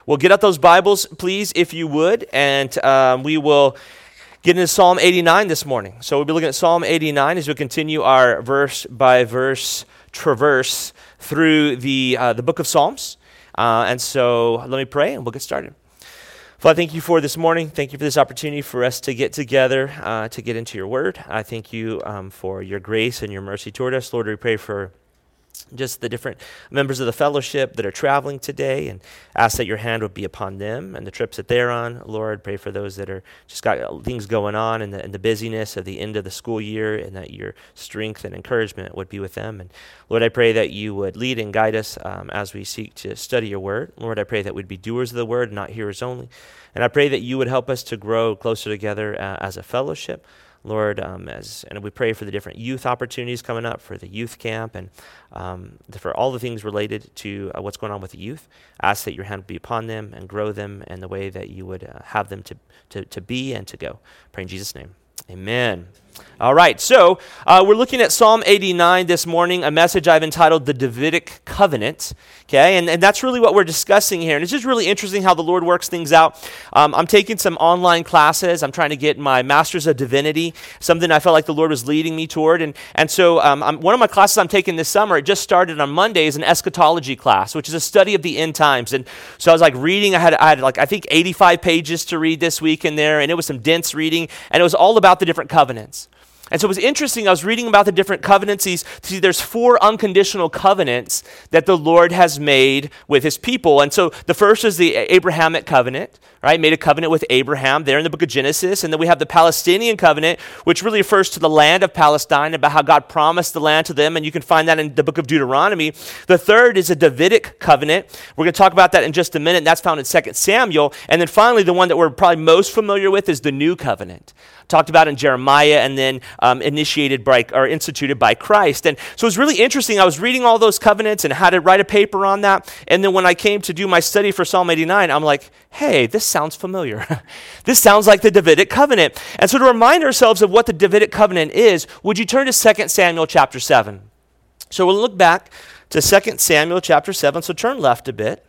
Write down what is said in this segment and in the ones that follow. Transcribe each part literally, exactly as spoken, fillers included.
Well, get out those Bibles, please, if you would, and um, we will get into Psalm eighty-nine this morning. So we'll be looking at Psalm eighty-nine as we continue our verse-by-verse traverse through the uh, the book of Psalms. Uh, and so let me pray, and we'll get started. Father, thank you for this morning. Thank you for this opportunity for us to get together, uh, to get into your word. I thank you um, for your grace and your mercy toward us. Lord, we pray for just the different members of the fellowship that are traveling today, and ask that your hand would be upon them and the trips that they're on. Lord, pray for those that are just got things going on and the, and the busyness of the end of the school year, and that your strength and encouragement would be with them. And Lord, I pray that you would lead and guide us um, as we seek to study your word. Lord, I pray that we'd be doers of the word, not hearers only. And I pray that you would help us to grow closer together uh, as a fellowship. Lord, um, as and we pray for the different youth opportunities coming up, for the youth camp, and um, for all the things related to uh, what's going on with the youth. Ask that your hand be upon them and grow them in the way that you would uh, have them to, to, to be and to go. Pray in Jesus' name. Amen. All right, so uh, we're looking at Psalm eighty-nine this morning, a message I've entitled The Davidic Covenant, okay, and, and that's really what we're discussing here, and it's just really interesting how the Lord works things out. Um, I'm taking some online classes. I'm trying to get my Master's of Divinity, something I felt like the Lord was leading me toward, and, and so um, I'm, one of my classes I'm taking this summer, it just started on Monday, is an eschatology class, which is a study of the end times, and so I was like reading, I had, I had like, I think eighty-five pages to read this week in there, and it was some dense reading, and it was all about the different covenants. And so it was interesting, I was reading about the different covenants. These, see, there's four unconditional covenants that the Lord has made with his people. And so the first is the Abrahamic covenant, right? Made a covenant with Abraham there in the book of Genesis. And then we have the Palestinian covenant, which really refers to the land of Palestine, about how God promised the land to them. And you can find that in the book of Deuteronomy. The third is a Davidic covenant. We're going to talk about that in just a minute. And that's found in Second Samuel. And then finally, the one that we're probably most familiar with is the New Covenant. Talked about in Jeremiah, and then um, initiated by, or instituted by Christ. And so it was really interesting. I was reading all those covenants and had to write a paper on that. And then when I came to do my study for Psalm eighty-nine, I'm like, hey, this sounds familiar. This sounds like the Davidic covenant. And so to remind ourselves of what the Davidic covenant is, would you turn to Second Samuel chapter seven? So we'll look back to Second Samuel chapter seven. So turn left a bit.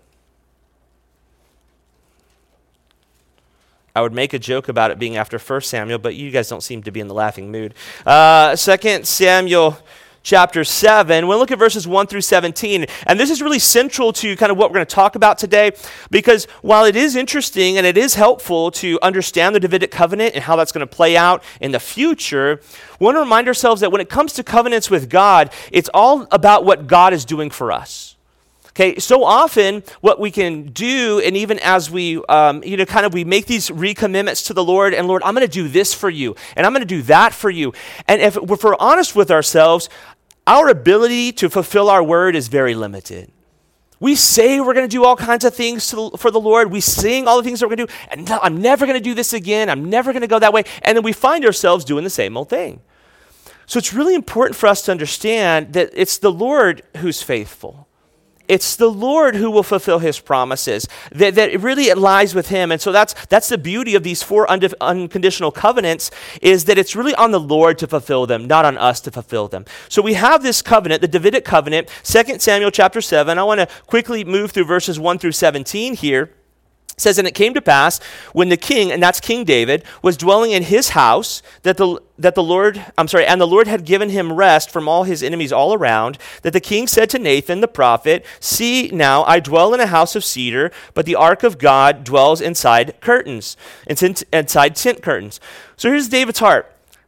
I would make a joke about it being after First Samuel, but you guys don't seem to be in the laughing mood. Uh, Second Samuel chapter seven, we'll look at verses one through seventeen. And this is really central to kind of what we're going to talk about today, because while it is interesting and it is helpful to understand the Davidic covenant and how that's going to play out in the future, we want to remind ourselves that when it comes to covenants with God, it's all about what God is doing for us. Okay, so often what we can do, and even as we, um, you know, kind of we make these recommitments to the Lord, and Lord, I'm going to do this for you, and I'm going to do that for you. And if, if we're honest with ourselves, our ability to fulfill our word is very limited. We say we're going to do all kinds of things to, for the Lord. We sing all the things that we're going to do, and no, I'm never going to do this again. I'm never going to go that way. And then we find ourselves doing the same old thing. So it's really important for us to understand that it's the Lord who's faithful. It's the Lord who will fulfill his promises, that, that it really it lies with him. And so that's that's the beauty of these four undif- unconditional covenants, is that it's really on the Lord to fulfill them, not on us to fulfill them. So we have this covenant, the Davidic covenant, Second Samuel chapter seven. I want to quickly move through verses one through seventeen here. It says, and it came to pass when the king, and that's King David, was dwelling in his house, that the that the Lord, I'm sorry, and the Lord had given him rest from all his enemies all around, that the king said to Nathan the prophet, see now, I dwell in a house of cedar, but the ark of God dwells inside curtains, inside tent curtains. So here's David's heart.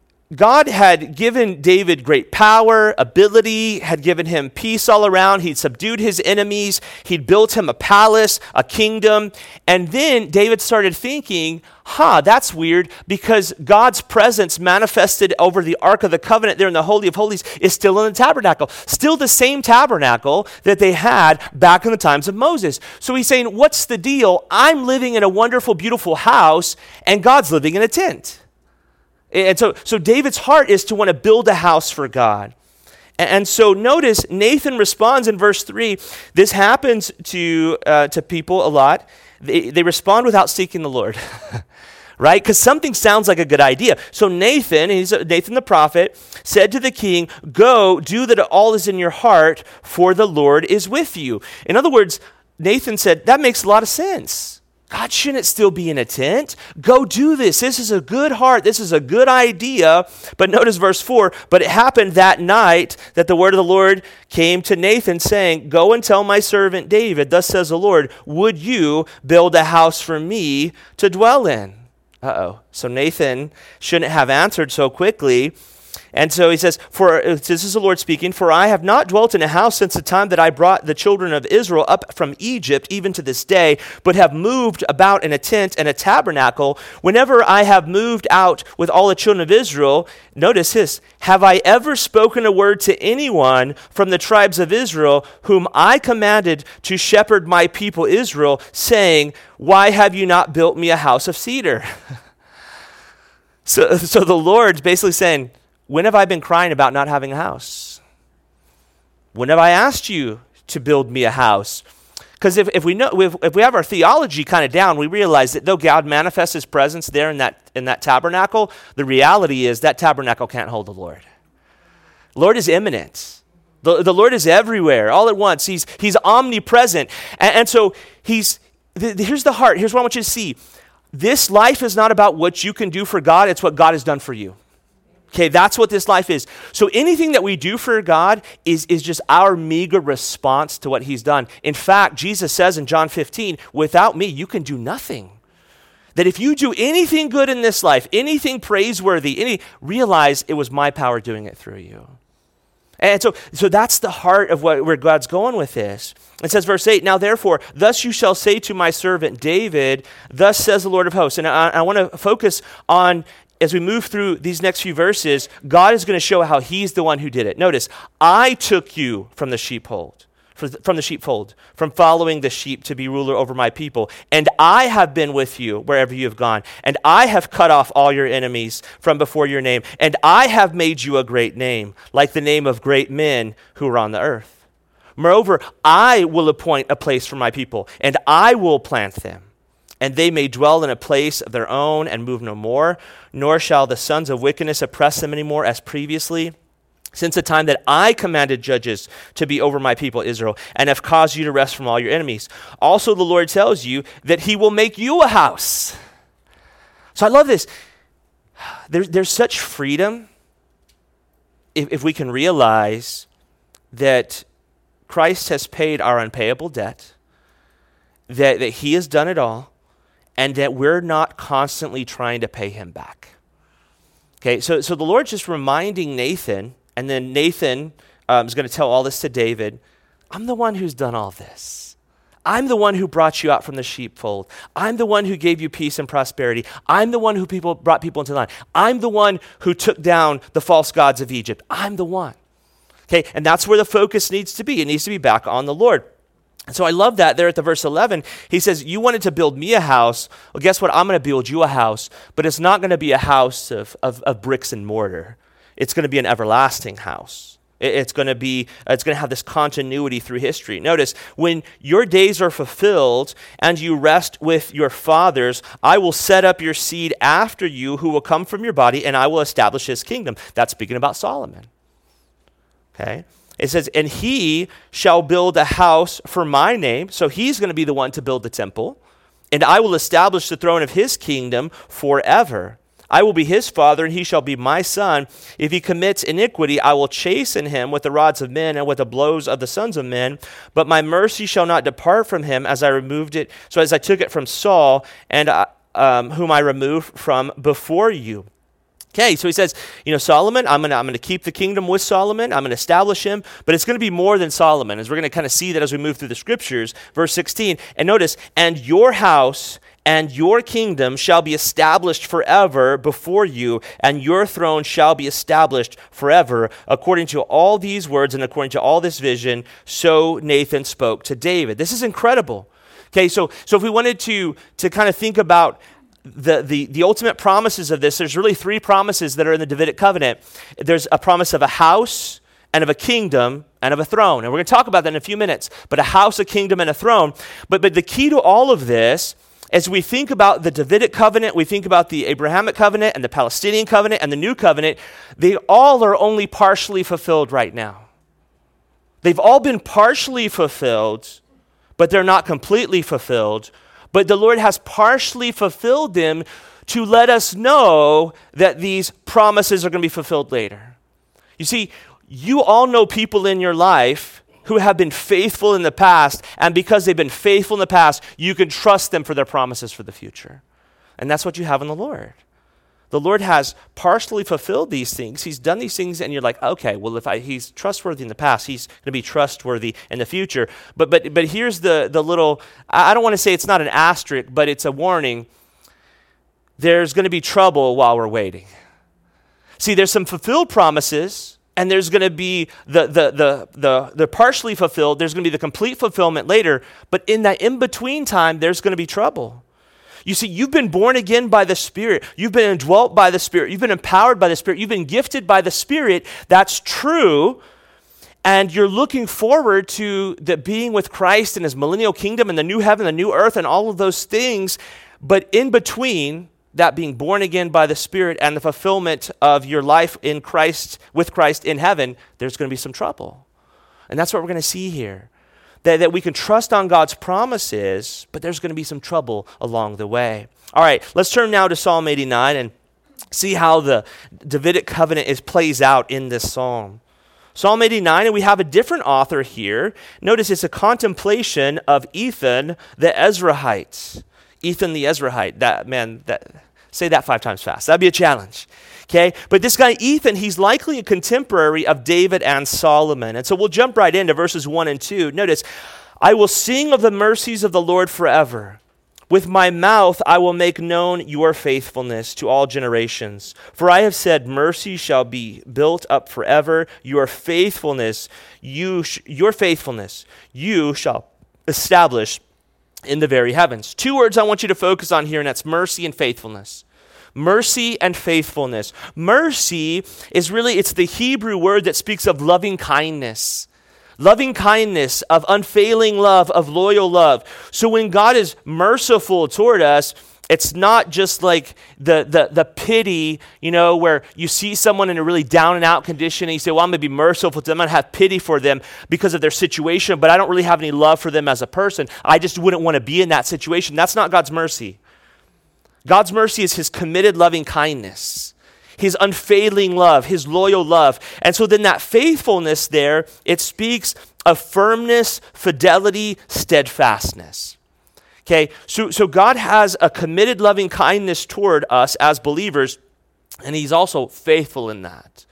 God had given David great power, ability, had given him peace all around. He'd subdued his enemies. He'd built him a palace, a kingdom. And then David started thinking, huh, that's weird, because God's presence manifested over the Ark of the Covenant there in the Holy of Holies is still in the tabernacle. Still the same tabernacle that they had back in the times of Moses. So he's saying, what's the deal? I'm living in a wonderful, beautiful house, and God's living in a tent. And so, so David's heart is to want to build a house for God. And, and so notice Nathan responds in verse three. This happens to uh, to people a lot. They, they respond without seeking the Lord. Right? Because something sounds like a good idea. So Nathan, he's Nathan the prophet, said to the king, go, do that all is in your heart, for the Lord is with you. In other words, Nathan said, that makes a lot of sense. God shouldn't still be in a tent. Go do this. This is a good heart. This is a good idea. But notice verse four, but it happened that night that the word of the Lord came to Nathan saying, go and tell my servant David, thus says the Lord, would you build a house for me to dwell in? Uh-oh. So Nathan shouldn't have answered so quickly. And so he says, "For this is the Lord speaking, for I have not dwelt in a house since the time that I brought the children of Israel up from Egypt, even to this day, but have moved about in a tent and a tabernacle. Whenever I have moved out with all the children of Israel," notice this, "have I ever spoken a word to anyone from the tribes of Israel, whom I commanded to shepherd my people Israel, saying, why have you not built me a house of cedar?" so, so the Lord's basically saying, when have I been crying about not having a house? When have I asked you to build me a house? Because if, if we know if, if we have our theology kind of down, we realize that though God manifests his presence there in that in that tabernacle, the reality is that tabernacle can't hold the Lord. Lord is immanent. The, the Lord is everywhere, all at once. He's he's omnipresent. And, and so he's th- here's the heart. Here's what I want you to see. This life is not about what you can do for God, it's what God has done for you. Okay, that's what this life is. So anything that we do for God is, is just our meager response to what he's done. In fact, Jesus says in John fifteen, without me, you can do nothing. That if you do anything good in this life, anything praiseworthy, any, realize it was my power doing it through you. And so, so that's the heart of what, where God's going with this. It says, verse eight, now therefore, thus you shall say to my servant David, thus says the Lord of hosts. And I, I want to focus on, as we move through these next few verses, God is going to show how he's the one who did it. Notice, I took you from the sheepfold, from the sheepfold, from following the sheep to be ruler over my people. And I have been with you wherever you have gone. And I have cut off all your enemies from before your name. And I have made you a great name, like the name of great men who are on the earth. Moreover, I will appoint a place for my people, and I will plant them. And they may dwell in a place of their own and move no more, nor shall the sons of wickedness oppress them anymore as previously, since the time that I commanded judges to be over my people Israel, and have caused you to rest from all your enemies. Also the Lord tells you that he will make you a house. So I love this. There, there's such freedom if, if we can realize that Christ has paid our unpayable debt, that, that he has done it all, and that we're not constantly trying to pay him back. Okay, so, so the Lord's just reminding Nathan, and then Nathan um, is going to tell all this to David. I'm the one who's done all this. I'm the one who brought you out from the sheepfold. I'm the one who gave you peace and prosperity. I'm the one who people brought people into the line. I'm the one who took down the false gods of Egypt. I'm the one. Okay, and that's where the focus needs to be. It needs to be back on the Lord. And so I love that there at the verse eleven, he says, you wanted to build me a house. Well, guess what? I'm going to build you a house, but it's not going to be a house of, of, of bricks and mortar. It's going to be an everlasting house. It, it's going to be, it's going to have this continuity through history. Notice, when your days are fulfilled and you rest with your fathers, I will set up your seed after you who will come from your body, and I will establish his kingdom. That's speaking about Solomon. Okay? It says, and he shall build a house for my name. So he's going to be the one to build the temple. And I will establish the throne of his kingdom forever. I will be his father, and he shall be my son. If he commits iniquity, I will chasten him with the rods of men and with the blows of the sons of men. But my mercy shall not depart from him, as I removed it. So as I took it from Saul, and uh, um, whom I removed from before you. Okay, so he says, you know, Solomon, I'm going to I'm gonna keep the kingdom with Solomon. I'm going to establish him, but it's going to be more than Solomon, as we're going to kind of see that as we move through the scriptures. Verse sixteen, and notice, and your house and your kingdom shall be established forever before you, and your throne shall be established forever. According to all these words and according to all this vision, so Nathan spoke to David. This is incredible. Okay, so so if we wanted to to kind of think about The, the, the ultimate promises of this, there's really three promises that are in the Davidic covenant. There's a promise of a house and of a kingdom and of a throne. And we're going to talk about that in a few minutes. But a house, a kingdom, and a throne. But, but the key to all of this, as we think about the Davidic covenant, we think about the Abrahamic covenant and the Palestinian covenant and the new covenant, they all are only partially fulfilled right now. They've all been partially fulfilled, but they're not completely fulfilled. But the Lord has partially fulfilled them to let us know that these promises are going to be fulfilled later. You see, you all know people in your life who have been faithful in the past, and because they've been faithful in the past, you can trust them for their promises for the future. And that's what you have in the Lord. The Lord has partially fulfilled these things. He's done these things, and you're like, okay, well, if I, he's trustworthy in the past, he's going to be trustworthy in the future. But but but here's the, the little, I don't want to say it's not an asterisk, but it's a warning. There's going to be trouble while we're waiting. See, there's some fulfilled promises, and there's going to be the, the, the, the, the partially fulfilled. There's going to be the complete fulfillment later. But in that in-between time, there's going to be trouble. You see, you've been born again by the Spirit. You've been indwelt by the Spirit. You've been empowered by the Spirit. You've been gifted by the Spirit. That's true. And you're looking forward to the being with Christ in his millennial kingdom and the new heaven, the new earth, and all of those things. But in between that being born again by the Spirit and the fulfillment of your life in Christ, with Christ in heaven, there's going to be some trouble. And that's what we're going to see here. That, that we can trust on God's promises, but there's going to be some trouble along the way. All right, let's turn now to Psalm eighty-nine and see how the Davidic covenant is plays out in this psalm. Psalm eighty-nine, and we have a different author here. Notice it's a contemplation of Ethan the Ezrahite. Ethan the Ezrahite. That man, that say that five times fast. That'd be a challenge. Okay, but this guy Ethan, he's likely a contemporary of David and Solomon. And so we'll jump right into verses one and two. Notice, I will sing of the mercies of the Lord forever. With my mouth I will make known your faithfulness to all generations. For I have said, mercy shall be built up forever. Your faithfulness, you sh- your faithfulness, you shall establish in the very heavens. Two words I want you to focus on here, and that's mercy and faithfulness. Mercy and faithfulness. Mercy is really, it's the Hebrew word that speaks of loving kindness. Loving kindness, of unfailing love, of loyal love. So when God is merciful toward us, it's not just like the, the, the pity, you know, where you see someone in a really down and out condition and you say, well, I'm going to be merciful to them. I'm going to have pity for them because of their situation, but I don't really have any love for them as a person. I just wouldn't want to be in that situation. That's not God's mercy. God's mercy is his committed loving kindness, his unfailing love, his loyal love. And so then that faithfulness there, it speaks of firmness, fidelity, steadfastness. Okay, so, so God has a committed loving kindness toward us as believers, and he's also faithful in that.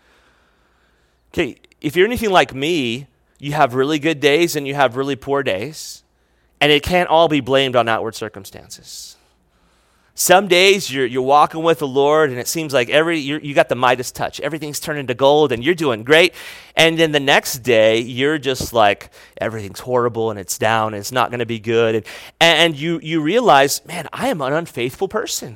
Okay, if you're anything like me, you have really good days and you have really poor days, and it can't all be blamed on outward circumstances. Some days you're you're walking with the Lord and it seems like every you're, you got the Midas touch. Everything's turning to gold and you're doing great. And then the next day you're just like everything's horrible and it's down and it's not going to be good. And, and you you realize, man, I am an unfaithful person.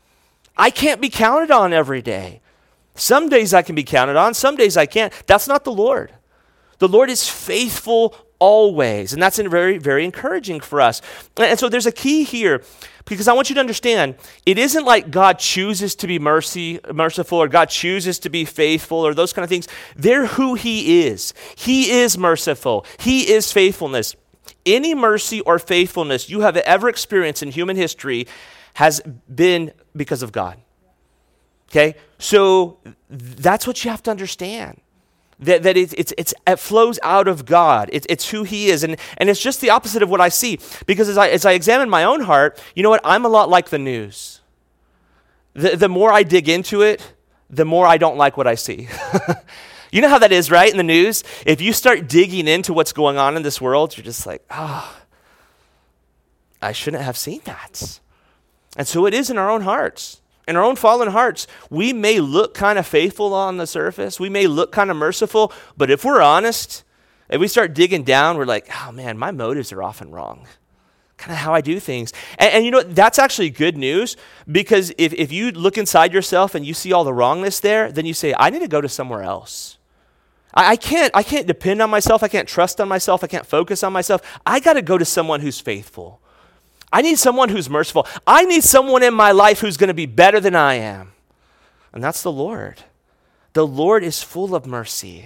I can't be counted on every day. Some days I can be counted on, some days I can't. That's not the Lord. The Lord is faithful always. And that's very, very encouraging for us. And so there's a key here, because I want you to understand, it isn't like God chooses to be mercy, merciful or God chooses to be faithful or those kind of things. They're who he is. He is merciful. He is faithfulness. Any mercy or faithfulness you have ever experienced in human history has been because of God. Okay? So that's what you have to understand. That, that it, it's, it's, it flows out of God. It, it's who he is. And, and it's just the opposite of what I see. Because as I, as I examine my own heart, you know what? I'm a lot like the news. The, the more I dig into it, the more I don't like what I see. You know how that is, right? In the news, if you start digging into what's going on in this world, you're just like, ah, oh, I shouldn't have seen that. And so it is in our own hearts. In our own fallen hearts, we may look kind of faithful on the surface. We may look kind of merciful, but if we're honest, if we start digging down, we're like, oh man, my motives are often wrong. Kind of how I do things. And, and you know, that's actually good news, because if, if you look inside yourself and you see all the wrongness there, then you say, I need to go to somewhere else. I, I can't, I can't depend on myself. I can't trust on myself. I can't focus on myself. I got to go to someone who's faithful. I need someone who's merciful. I need someone in my life who's going to be better than I am. And that's the Lord. The Lord is full of mercy,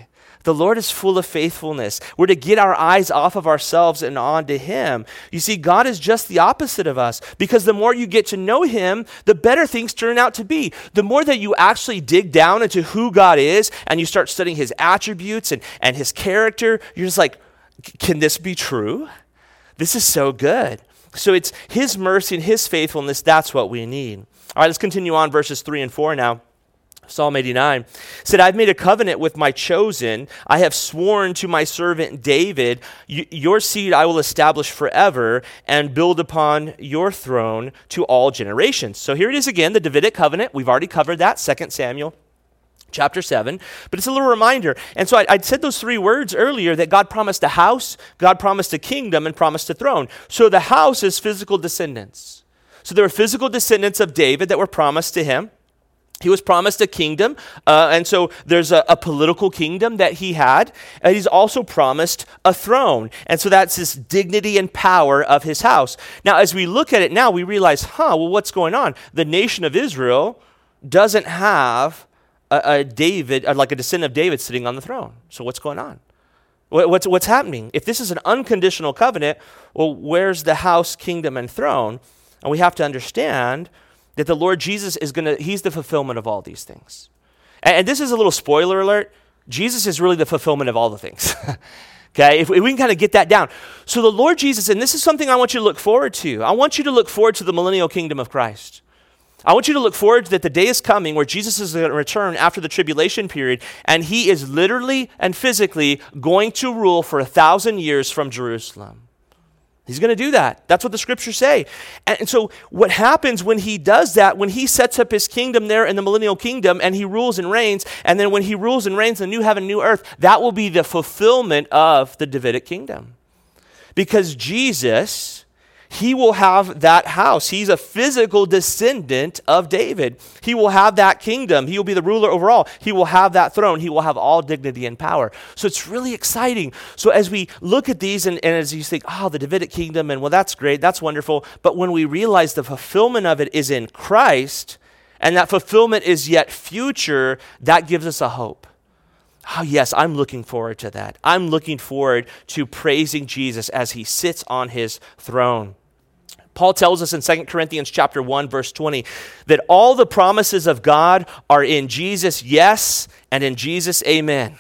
The Lord is full of faithfulness. We're to get our eyes off of ourselves and onto him. You see, God is just the opposite of us, because the more you get to know him, the better things turn out to be. The more that you actually dig down into who God is and you start studying his attributes and, and his character, you're just like, can this be true? This is so good. So it's his mercy and his faithfulness. That's what we need. All right, let's continue on verses three and four now. Psalm eighty-nine said, I've made a covenant with my chosen. I have sworn to my servant David, your seed I will establish forever and build upon your throne to all generations. So here it is again, the Davidic covenant. We've already covered that, Second Samuel chapter seven, but it's a little reminder. And so I, I said those three words earlier, that God promised a house, God promised a kingdom, and promised a throne. So the house is physical descendants. So there were physical descendants of David that were promised to him. He was promised a kingdom, uh, and so there's a, a political kingdom that he had, and he's also promised a throne, and so that's this dignity and power of his house. Now, as we look at it now, we realize, huh, well, what's going on? The nation of Israel doesn't have a, a David, or like a descendant of David sitting on the throne. So what's going on? What, what's, what's happening? If this is an unconditional covenant, well, where's the house, kingdom, and throne? And we have to understand that the Lord Jesus is going to, he's the fulfillment of all these things. And, and this is a little spoiler alert. Jesus is really the fulfillment of all the things. Okay, if we, if we can kind of get that down. So the Lord Jesus, and this is something I want you to look forward to. I want you to look forward to the millennial kingdom of Christ. I want you to look forward that the day is coming where Jesus is going to return after the tribulation period, and he is literally and physically going to rule for a thousand years from Jerusalem. He's going to do that. That's what the scriptures say. And, and so what happens when he does that, when he sets up his kingdom there in the millennial kingdom and he rules and reigns, and then when he rules and reigns in the new heaven, new earth, that will be the fulfillment of the Davidic kingdom. Because Jesus, he will have that house. He's a physical descendant of David. He will have that kingdom. He will be the ruler over all. He will have that throne. He will have all dignity and power. So it's really exciting. So as we look at these and, and as you think, oh, the Davidic kingdom, and well, that's great, that's wonderful. But when we realize the fulfillment of it is in Christ, and that fulfillment is yet future, that gives us a hope. Oh, yes, I'm looking forward to that. I'm looking forward to praising Jesus as he sits on his throne. Paul tells us in Second Corinthians chapter one, verse twenty, that all the promises of God are in Jesus, yes, and in Jesus, amen.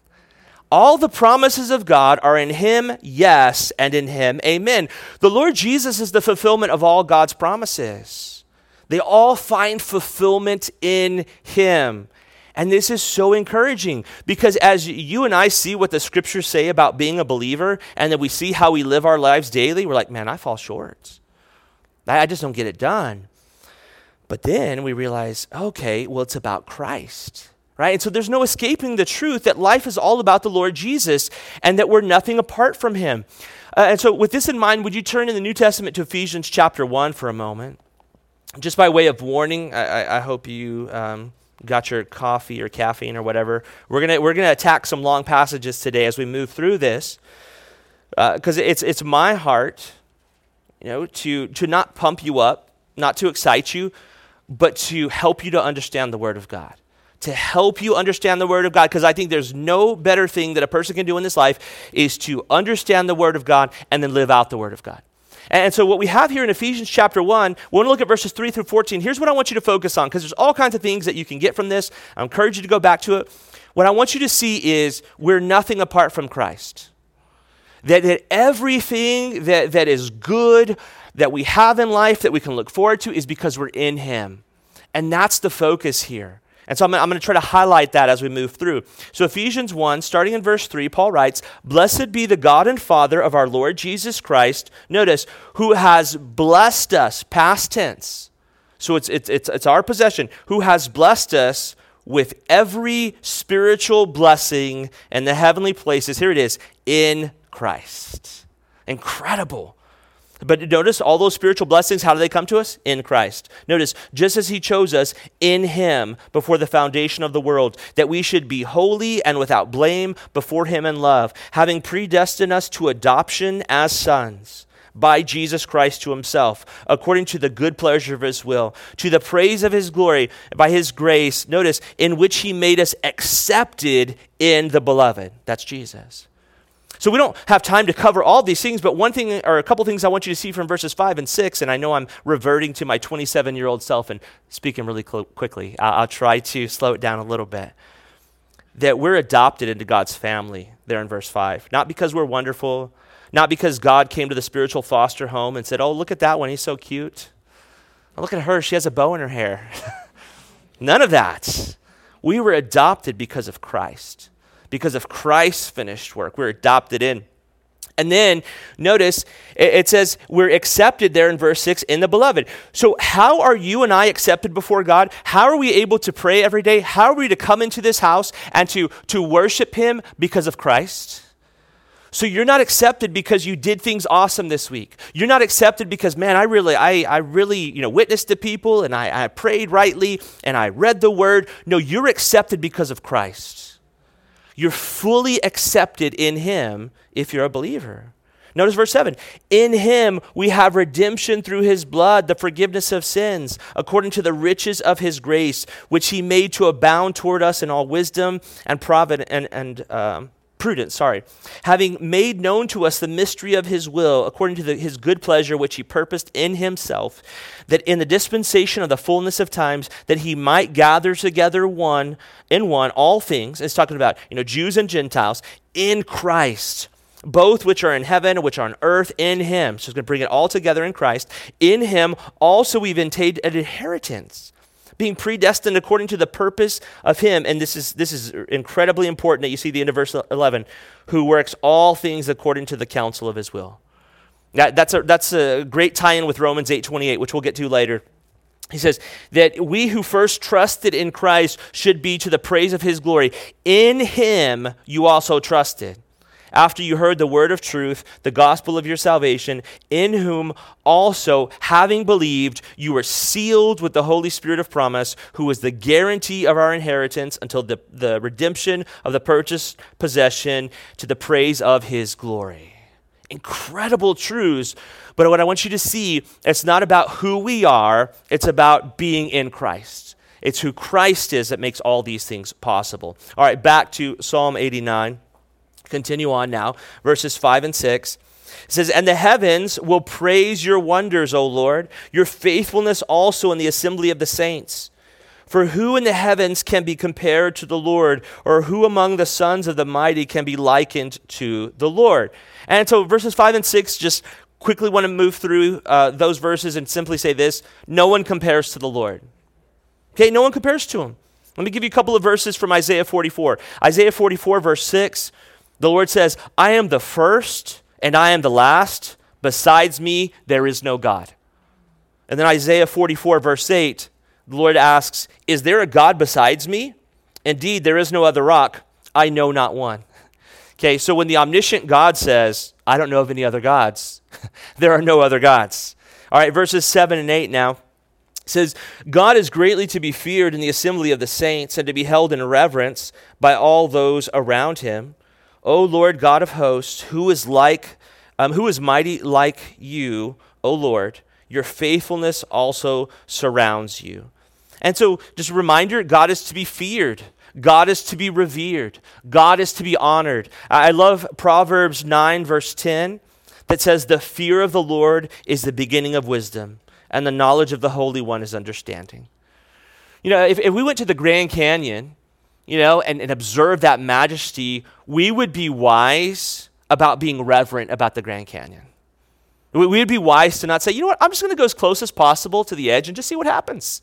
All the promises of God are in him, yes, and in him, amen. The Lord Jesus is the fulfillment of all God's promises. They all find fulfillment in him. And this is so encouraging, because as you and I see what the scriptures say about being a believer, and then we see how we live our lives daily, we're like, man, I fall short. I just don't get it done. But then we realize, okay, well, it's about Christ, right? And so there's no escaping the truth that life is all about the Lord Jesus and that we're nothing apart from him. Uh, and so with this in mind, would you turn in the New Testament to Ephesians chapter one for a moment? Just by way of warning, I, I, I hope you um, got your coffee or caffeine or whatever. We're gonna we're gonna attack some long passages today as we move through this, because uh, it's it's my heart, you know, to, to not pump you up, not to excite you, but to help you to understand the Word of God. To help you understand the Word of God, because I think there's no better thing that a person can do in this life is to understand the Word of God and then live out the Word of God. And so what we have here in Ephesians chapter one, we want to look at verses three through fourteen. Here's what I want you to focus on, because there's all kinds of things that you can get from this. I encourage you to go back to it. What I want you to see is we're nothing apart from Christ. That, that everything that, that is good that we have in life that we can look forward to is because we're in him. And that's the focus here. And so I'm, I'm going to try to highlight that as we move through. So Ephesians one, starting in verse three, Paul writes, "Blessed be the God and Father of our Lord Jesus Christ," notice, "who has blessed us," past tense. So it's, it's, it's, it's our possession, "who has blessed us with every spiritual blessing in the heavenly places," here it is, "in Christ." Incredible. But notice all those spiritual blessings, how do they come to us? In Christ. Notice, just as he chose us in him before the foundation of the world, that we should be holy and without blame before him in love, having predestined us to adoption as sons by Jesus Christ to himself, according to the good pleasure of his will, to the praise of his glory, by his grace, notice, in which he made us accepted in the beloved. That's Jesus. So we don't have time to cover all these things, but one thing or a couple things I want you to see from verses five and six, and I know I'm reverting to my twenty-seven-year-old self and speaking really cl- quickly. I'll, I'll try to slow it down a little bit. That we're adopted into God's family there in verse five. Not because we're wonderful, not because God came to the spiritual foster home and said, oh, look at that one, he's so cute. Oh, look at her, she has a bow in her hair. None of that. We were adopted because of Christ. Because of Christ's finished work, we're adopted in. And then notice it says we're accepted there in verse six in the beloved. So how are you and I accepted before God? How are we able to pray every day? How are we to come into this house and to, to worship him? Because of Christ. So you're not accepted because you did things awesome this week. You're not accepted because, man, I really, I, I really, you know, witnessed to people and I, I prayed rightly and I read the word. No, you're accepted because of Christ. You're fully accepted in him if you're a believer. Notice verse seven. In him we have redemption through his blood, the forgiveness of sins, according to the riches of his grace, which he made to abound toward us in all wisdom and providence and, and um, prudence, sorry, having made known to us the mystery of his will, according to the, his good pleasure, which he purposed in himself, that in the dispensation of the fullness of times, that he might gather together one in one all things. It's talking about, you know, Jews and Gentiles in Christ, both which are in heaven, which are on earth, in him. So it's going to bring it all together in Christ. In him also we've obtained an inheritance, being predestined according to the purpose of him. And this is this is incredibly important that you see the end of verse eleven, who works all things according to the counsel of his will. That, that's, a, that's a great tie-in with Romans eight twenty-eight, which we'll get to later. He says that we who first trusted in Christ should be to the praise of his glory. In him you also trusted, after you heard the word of truth, the gospel of your salvation, in whom also, having believed, you were sealed with the Holy Spirit of promise, who is the guarantee of our inheritance until the, the redemption of the purchased possession, to the praise of his glory. Incredible truths, but what I want you to see, it's not about who we are, it's about being in Christ. It's who Christ is that makes all these things possible. All right, back to Psalm eighty-nine. Continue on now, verses five and six. It says, and the heavens will praise your wonders, O Lord, your faithfulness also in the assembly of the saints. For who in the heavens can be compared to the Lord, or who among the sons of the mighty can be likened to the Lord? And so verses five and six, just quickly want to move through uh, those verses and simply say this: no one compares to the Lord. Okay, no one compares to him. Let me give you a couple of verses from Isaiah forty-four. Isaiah forty-four, verse six, the Lord says, I am the first and I am the last. Besides me, there is no God. And then Isaiah forty-four, verse eight, the Lord asks, is there a God besides me? Indeed, there is no other rock. I know not one. Okay, so when the omniscient God says, I don't know of any other gods, there are no other gods. All right, verses seven and eight now. It says, God is greatly to be feared in the assembly of the saints and to be held in reverence by all those around him. O Lord God of hosts, who is like, um, who is mighty like you, O Lord? Your faithfulness also surrounds you. And so just a reminder, God is to be feared. God is to be revered. God is to be honored. I love Proverbs nine, verse ten, that says, the fear of the Lord is the beginning of wisdom, and the knowledge of the Holy One is understanding. You know, if, if we went to the Grand Canyon, you know, and, and observed that majesty, we would be wise about being reverent about the Grand Canyon. We would be wise to not say, you know what, I'm just going to go as close as possible to the edge and just see what happens.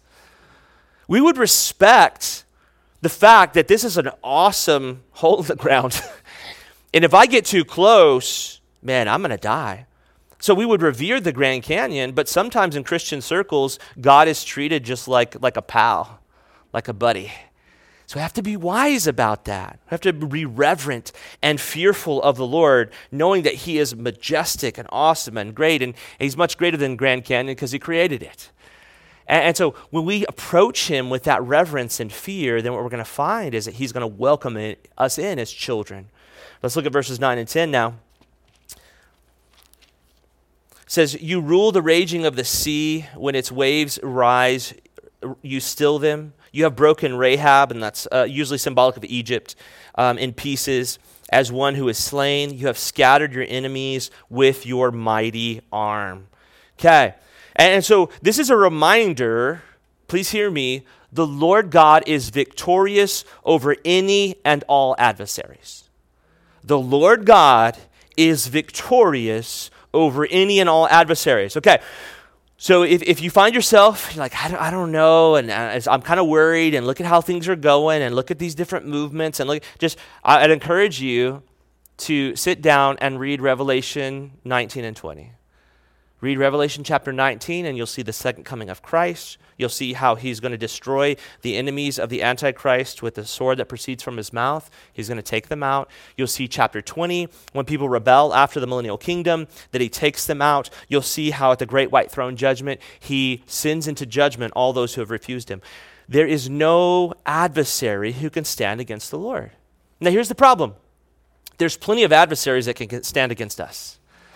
We would respect the fact that this is an awesome hole in the ground. And if I get too close, man, I'm going to die. So we would revere the Grand Canyon, but sometimes in Christian circles, God is treated just like, like a pal, like a buddy. So we have to be wise about that. We have to be reverent and fearful of the Lord, knowing that he is majestic and awesome and great, and he's much greater than Grand Canyon because he created it. And, and so when we approach him with that reverence and fear, then what we're going to find is that he's going to welcome it, us in as children. Let's look at verses nine and ten now. It says, you rule the raging of the sea. When its waves rise, you still them. You have broken Rahab, and that's uh, usually symbolic of Egypt, um, in pieces as one who is slain. You have scattered your enemies with your mighty arm. Okay. And, and so this is a reminder, please hear me, the Lord God is victorious over any and all adversaries. The Lord God is victorious over any and all adversaries. Okay. So if, if you find yourself, you're like, I don't, I don't know, and I'm kind of worried, and look at how things are going, and look at these different movements, and look, just, I'd encourage you to sit down and read Revelation nineteen and twenty. Read Revelation chapter nineteen, and you'll see the second coming of Christ. You'll see how he's going to destroy the enemies of the Antichrist with the sword that proceeds from his mouth. He's going to take them out. You'll see chapter twenty, when people rebel after the millennial kingdom, that he takes them out. You'll see how at the great white throne judgment, he sends into judgment all those who have refused him. There is no adversary who can stand against the Lord. Now here's the problem. There's plenty of adversaries that can stand against us.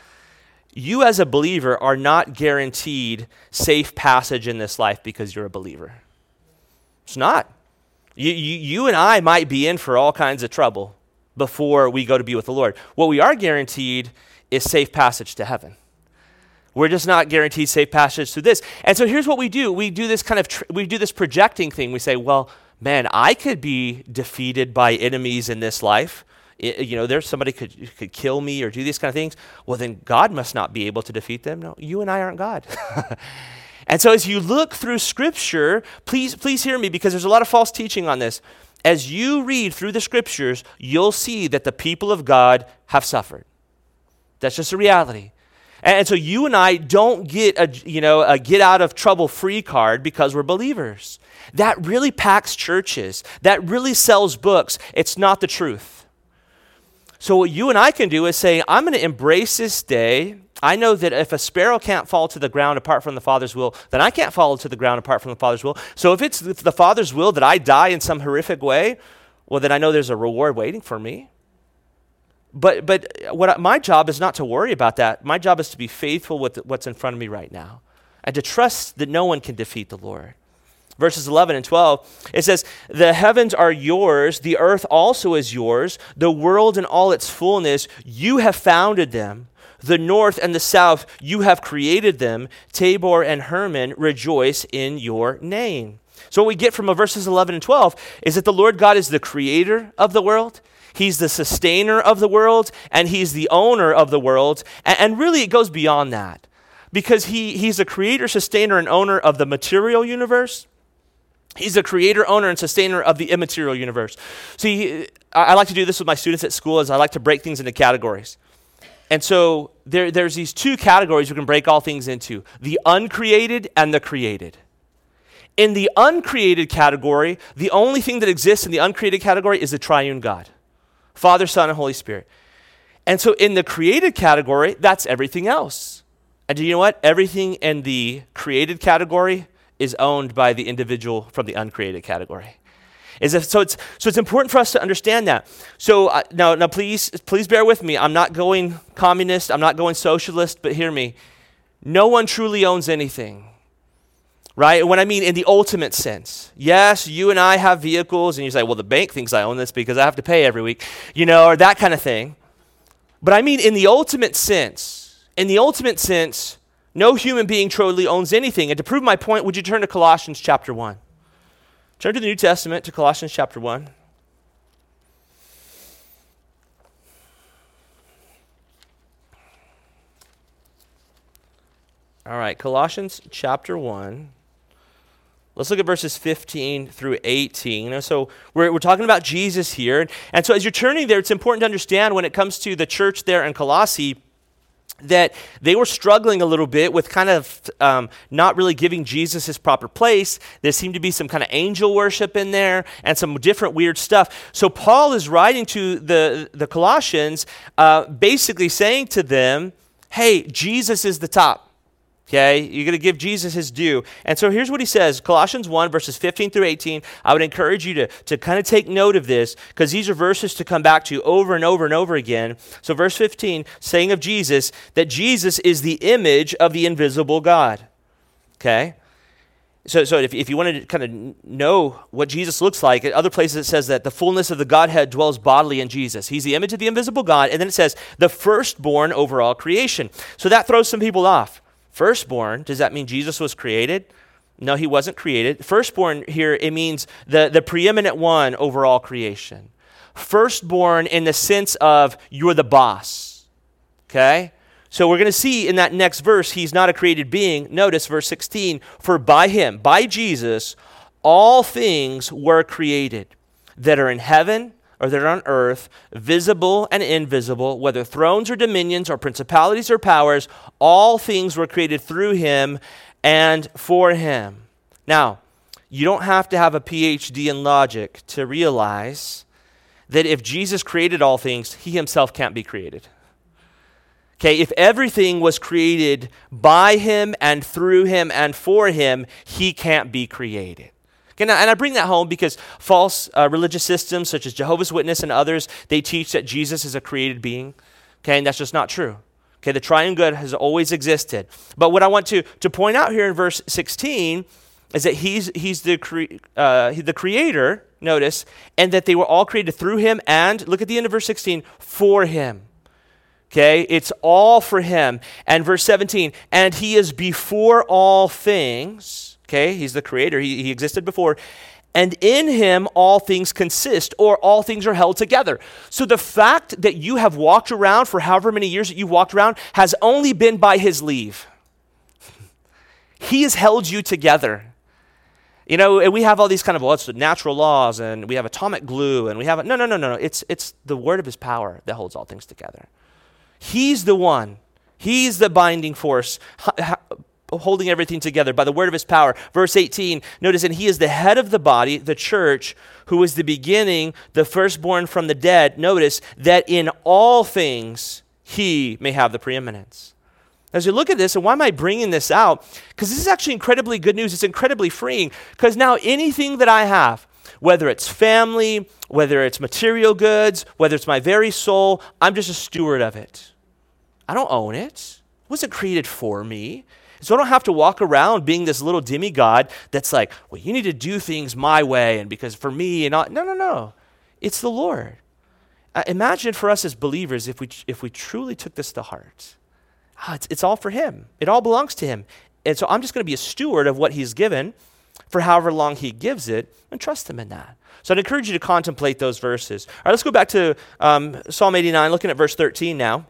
You as a believer are not guaranteed safe passage in this life because you're a believer. It's not. You, you, you and I might be in for all kinds of trouble before we go to be with the Lord. What we are guaranteed is safe passage to heaven. We're just not guaranteed safe passage through this. And so here's what we do. We do this kind of, tr- we do this projecting thing. We say, well, man, I could be defeated by enemies in this life. It, you know, there's somebody could could kill me or do these kind of things. Well, then God must not be able to defeat them. No, you and I aren't God. And so as you look through Scripture, please, please hear me, because there's a lot of false teaching on this. As you read through the Scriptures, you'll see that the people of God have suffered. That's just a reality. And, and so you and I don't get a, you know, a get out of trouble free card because we're believers. That really packs churches. That really sells books. It's not the truth. So what you and I can do is say, I'm going to embrace this day. I know that if a sparrow can't fall to the ground apart from the Father's will, then I can't fall to the ground apart from the Father's will. So if it's the Father's will that I die in some horrific way, well, then I know there's a reward waiting for me. But but what I, my job is not to worry about that. My job is to be faithful with what's in front of me right now and to trust that no one can defeat the Lord. Verses eleven and twelve, it says, the heavens are yours, the earth also is yours, the world and all its fullness, you have founded them. The north and the south, you have created them. Tabor and Hermon rejoice in your name. So what we get from verses eleven and twelve is that the Lord God is the creator of the world. He's the sustainer of the world, and he's the owner of the world. And, and really it goes beyond that, because he, he's the creator, sustainer, and owner of the material universe. He's the creator, owner, and sustainer of the immaterial universe. See, I, I like to do this with my students at school, is I like to break things into categories. And so there, there's these two categories we can break all things into, the uncreated and the created. In the uncreated category, the only thing that exists in the uncreated category is the triune God, Father, Son, and Holy Spirit. And so in the created category, that's everything else. And do you know what? Everything in the created category is owned by the individual from the uncreated category. Is if, so it's so it's important for us to understand that. So uh, now, now please, please bear with me. I'm not going communist. I'm not going socialist. But hear me. No one truly owns anything, right? When I mean in the ultimate sense. Yes, you and I have vehicles, and you say, well, the bank thinks I own this because I have to pay every week, you know, or that kind of thing. But I mean in the ultimate sense. In the ultimate sense, no human being truly owns anything. And to prove my point, would you turn to Colossians chapter one? Turn to the New Testament, to Colossians chapter one. All right, Colossians chapter one. Let's look at verses fifteen through eighteen. So we're, we're talking about Jesus here. And so as you're turning there, it's important to understand when it comes to the church there in Colossae, that they were struggling a little bit with kind of um, not really giving Jesus his proper place. There seemed to be some kind of angel worship in there and some different weird stuff. So Paul is writing to the, the Colossians, uh, basically saying to them, hey, Jesus is the top. Okay, you're going to give Jesus his due. And so here's what he says, Colossians one, verses fifteen through eighteen. I would encourage you to, to kind of take note of this because these are verses to come back to over and over and over again. So verse fifteen, saying of Jesus, that Jesus is the image of the invisible God. Okay? So, so if, if you wanted to kind of know what Jesus looks like, at other places it says that the fullness of the Godhead dwells bodily in Jesus. He's the image of the invisible God. And then it says the firstborn over all creation. So that throws some people off. Firstborn, does that mean Jesus was created? No, he wasn't created. Firstborn here, it means the, the preeminent one over all creation. Firstborn in the sense of you're the boss, okay? So we're going to see in that next verse, he's not a created being. Notice verse sixteen, for by him, by Jesus, all things were created that are in heaven or that are on earth, visible and invisible, whether thrones or dominions or principalities or powers, all things were created through him and for him. Now, you don't have to have a P H D in logic to realize that if Jesus created all things, he himself can't be created. Okay, if everything was created by him and through him and for him, he can't be created. Okay, now, and I bring that home because false uh, religious systems such as Jehovah's Witness and others, they teach that Jesus is a created being. Okay, and that's just not true. Okay, the triune God has always existed. But what I want to, to point out here in verse sixteen is that he's, he's the, cre- uh, the creator, notice, and that they were all created through him and, look at the end of verse sixteen, for him. Okay, it's all for him. And verse seventeen, and he is before all things. Okay, he's the creator. He, he existed before. And in him all things consist, or all things are held together. So the fact that you have walked around for however many years that you've walked around has only been by his leave. He has held you together. You know, and we have all these kind of, well, it's the natural laws, and we have atomic glue, and we have, a, no, no, no, no, no. It's, it's the word of his power that holds all things together. He's the one. He's the binding force, holding everything together by the word of his power. Verse eighteen, notice, and he is the head of the body, the church, who is the beginning, the firstborn from the dead. Notice that in all things he may have the preeminence. As you look at this, and why am I bringing this out? Because this is actually incredibly good news. It's incredibly freeing, because now anything that I have, whether it's family, whether it's material goods, whether it's my very soul, I'm just a steward of it. I don't own it. It wasn't created for me. So I don't have to walk around being this little demigod that's like, well, you need to do things my way and because for me and not. No, no, no. It's the Lord. Uh, imagine for us as believers if we if we truly took this to heart. Oh, it's, it's all for him. It all belongs to him. And so I'm just going to be a steward of what he's given for however long he gives it and trust him in that. So I'd encourage you to contemplate those verses. All right, let's go back to um, Psalm eighty-nine, looking at verse thirteen now.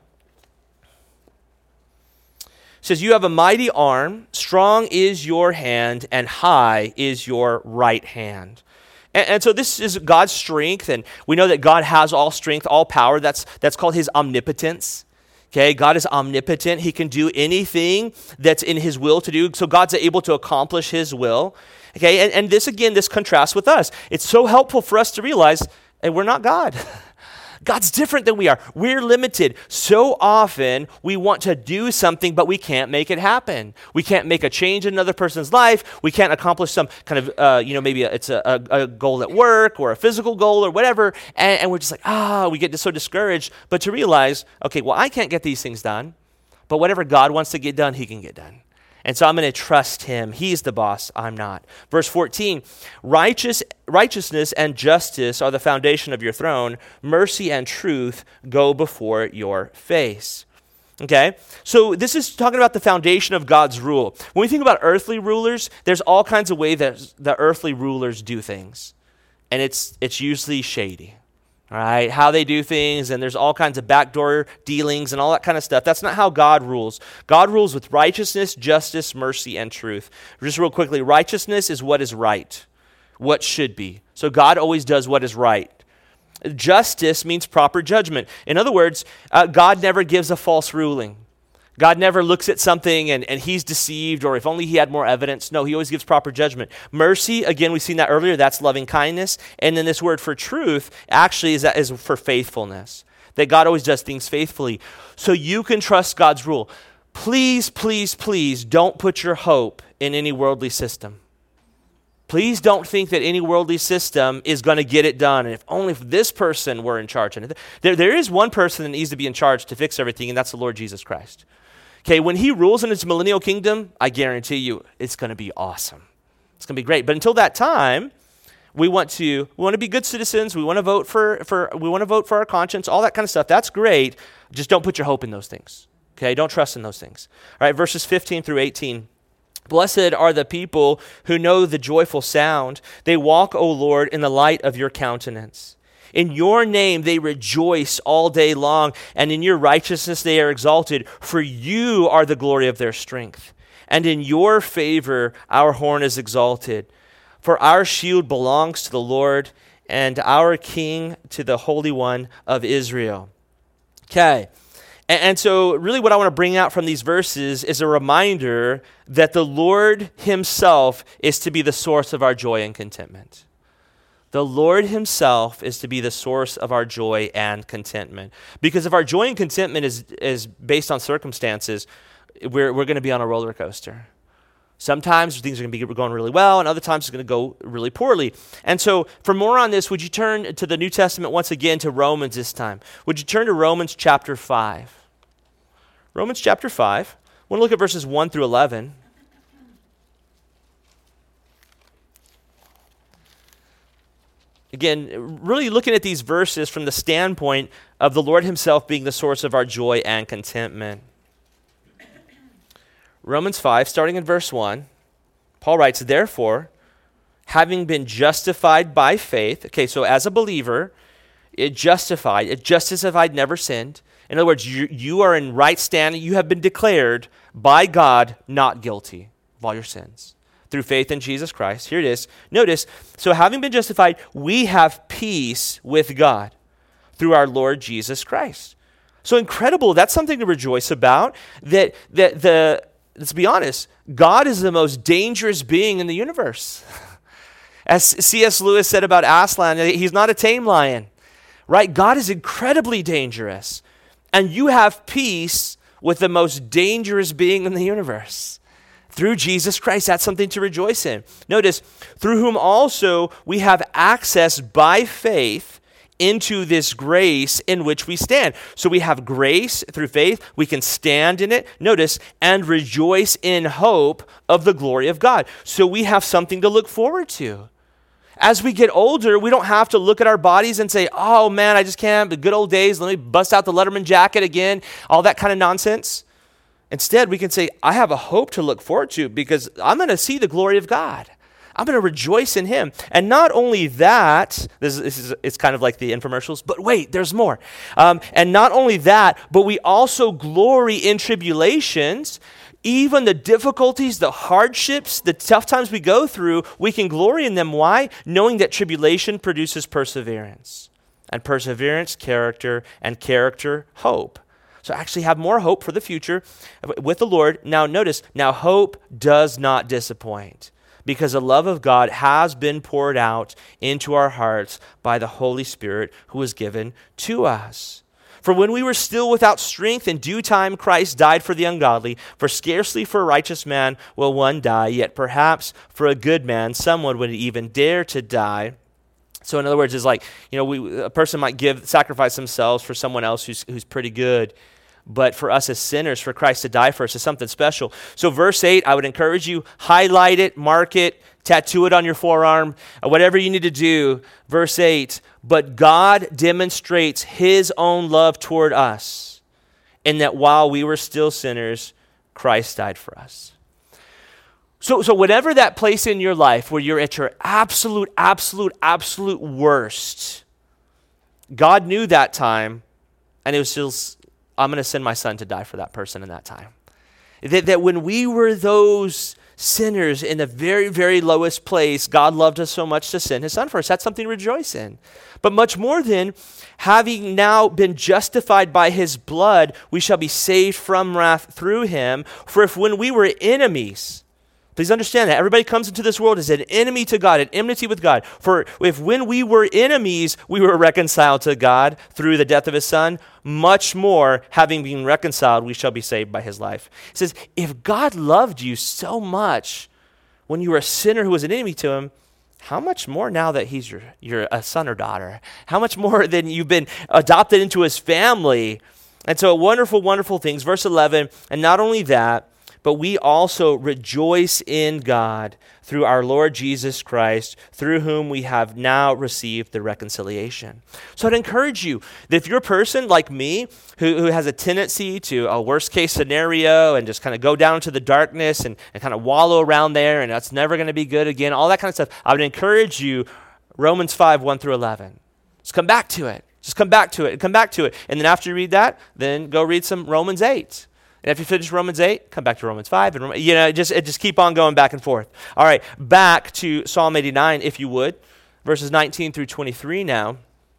It says, you have a mighty arm, strong is your hand, and high is your right hand. And, and so this is God's strength, and we know that God has all strength, all power. That's, that's called his omnipotence. Okay, God is omnipotent. He can do anything that's in his will to do. So God's able to accomplish his will. Okay, and, and this, again, this contrasts with us. It's so helpful for us to realize hey, we're not God. God's different than we are. We're limited. So often we want to do something, but we can't make it happen. We can't make a change in another person's life. We can't accomplish some kind of, uh, you know, maybe it's a, a, a goal at work or a physical goal or whatever. And, and we're just like, ah, we get so discouraged. But to realize, okay, well, I can't get these things done, but whatever God wants to get done, he can get done. And so I'm going to trust him. He's the boss. I'm not. Verse fourteen, Righteous, righteousness and justice are the foundation of your throne. Mercy and truth go before your face. Okay? So this is talking about the foundation of God's rule. When we think about earthly rulers, there's all kinds of ways that the earthly rulers do things. And it's it's usually shady. All right, how they do things, and there's all kinds of backdoor dealings and all that kind of stuff. That's not how God rules. God rules with righteousness, justice, mercy, and truth. Just real quickly, righteousness is what is right, what should be. So God always does what is right. Justice means proper judgment. In other words, uh, God never gives a false ruling. God never looks at something and, and he's deceived, or if only he had more evidence. No, he always gives proper judgment. Mercy, again, we've seen that earlier, that's loving kindness. And then this word for truth actually is, that is for faithfulness, that God always does things faithfully. So you can trust God's rule. please, please, please don't put your hope in any worldly system. Please don't think that any worldly system is going to get it done. And if only if this person were in charge. And there, there is one person that needs to be in charge to fix everything, and that's the Lord Jesus Christ. Okay, when he rules in his millennial kingdom, I guarantee you it's going to be awesome. It's going to be great. But until that time, we want to we want to be good citizens. We want to vote for for we want to vote for our conscience, all that kind of stuff. That's great. Just don't put your hope in those things. Okay, don't trust in those things. All right, verses fifteen through eighteen. Blessed are the people who know the joyful sound. They walk, O Lord, in the light of your countenance. In your name they rejoice all day long, and in your righteousness they are exalted, for you are the glory of their strength. And in your favor our horn is exalted. For our shield belongs to the Lord, and our King to the Holy One of Israel. Okay. And so really what I want to bring out from these verses is a reminder that the Lord himself is to be the source of our joy and contentment. The Lord himself is to be the source of our joy and contentment. Because if our joy and contentment is, is based on circumstances, we're, we're going to be on a roller coaster. Sometimes things are going to be going really well, and other times it's going to go really poorly. And so for more on this, would you turn to the New Testament once again, to Romans this time? Would you turn to Romans chapter five? Romans chapter five. I want to look at verses one through eleven. Again, really looking at these verses from the standpoint of the Lord himself being the source of our joy and contentment. Romans five, starting in verse one, Paul writes, therefore, having been justified by faith, okay, so as a believer, it justified, it just as if I'd never sinned. In other words, you, you are in right standing, you have been declared by God not guilty of all your sins through faith in Jesus Christ. Here it is. Notice, so having been justified, we have peace with God through our Lord Jesus Christ. So incredible, that's something to rejoice about, that, that the... Let's be honest, God is the most dangerous being in the universe. As C S Lewis said about Aslan, he's not a tame lion, right? God is incredibly dangerous. And you have peace with the most dangerous being in the universe. Through Jesus Christ, that's something to rejoice in. Notice, through whom also we have access by faith into this grace in which we stand. So we have grace through faith. We can stand in it. Notice, and rejoice in hope of the glory of God. So we have something to look forward to. As we get older, we don't have to look at our bodies and say, oh man, I just can't, the good old days, let me bust out the Letterman jacket again, all that kind of nonsense. Instead, we can say, I have a hope to look forward to because I'm going to see the glory of God. I'm going to rejoice in him. And not only that, this is, this is it's kind of like the infomercials, but wait, there's more. Um, and not only that, but we also glory in tribulations, even the difficulties, the hardships, the tough times we go through, we can glory in them. Why? Knowing that tribulation produces perseverance, and perseverance, character, and character, hope. So actually have more hope for the future with the Lord. Now notice, now hope does not disappoint, because the love of God has been poured out into our hearts by the Holy Spirit who was given to us. For when we were still without strength, in due time Christ died for the ungodly. For scarcely for a righteous man will one die, yet perhaps for a good man someone would even dare to die. So in other words, it's like, you know, we, a person might give, sacrifice themselves for someone else who's who's pretty good. But for us as sinners, for Christ to die for us is something special. So verse eight, I would encourage you, highlight it, mark it, tattoo it on your forearm, whatever you need to do. Verse eight, but God demonstrates his own love toward us, in that while we were still sinners, Christ died for us. So, so whatever that place in your life where you're at your absolute, absolute, absolute worst, God knew that time, and it was still, I'm going to send my son to die for that person in that time. That, that when we were those sinners in the very, very lowest place, God loved us so much to send his son for us. That's something to rejoice in. But much more than having now been justified by his blood, we shall be saved from wrath through him. For if when we were enemies, Please understand that. Everybody comes into this world as an enemy to God, an enmity with God. For if when we were enemies, we were reconciled to God through the death of his son, much more, having been reconciled, we shall be saved by his life. It says, if God loved you so much when you were a sinner who was an enemy to him, how much more now that he's your, you're a son or daughter? How much more than you've been adopted into his family? And so wonderful, wonderful things. Verse eleven, and not only that, but we also rejoice in God through our Lord Jesus Christ, through whom we have now received the reconciliation. So I'd encourage you that if you're a person like me who, who has a tendency to a worst case scenario and just kind of go down into the darkness and, and kind of wallow around there and that's never going to be good again, all that kind of stuff, I would encourage you, Romans five, one through eleven. Just come back to it. Just come back to it. Come back to it. And then after you read that, then go read some Romans eight. And if you finish Romans eight, come back to Romans five. And you know, just, just keep on going back and forth. All right, back to Psalm eighty-nine, if you would. Verses nineteen through twenty-three now.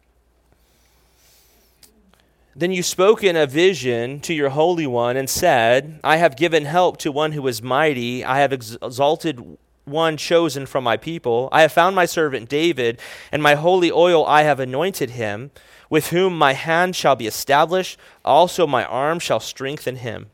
Then you spoke in a vision to your Holy One and said, I have given help to one who is mighty. I have exalted one chosen from my people. I have found my servant David, and my holy oil I have anointed him, with whom my hand shall be established. Also my arm shall strengthen him.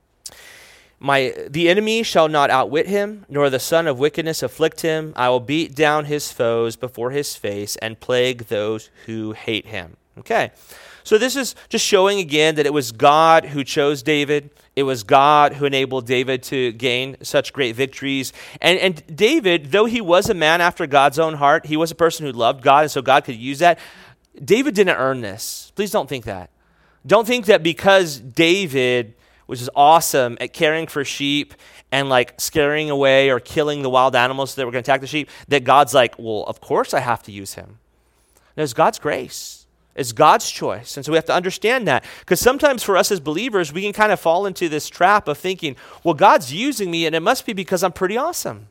My the enemy shall not outwit him, nor the son of wickedness afflict him. I will beat down his foes before his face and plague those who hate him. Okay, so this is just showing again that it was God who chose David. It was God who enabled David to gain such great victories. And, and David, though he was a man after God's own heart, he was a person who loved God, and so God could use that. David didn't earn this. Please don't think that. Don't think that because David which is awesome at caring for sheep and like scaring away or killing the wild animals that were going to attack the sheep, that God's like, well, of course I have to use him. No, it's God's grace. It's God's choice. And so we have to understand that, because sometimes for us as believers, we can kind of fall into this trap of thinking, well, God's using me and it must be because I'm pretty awesome.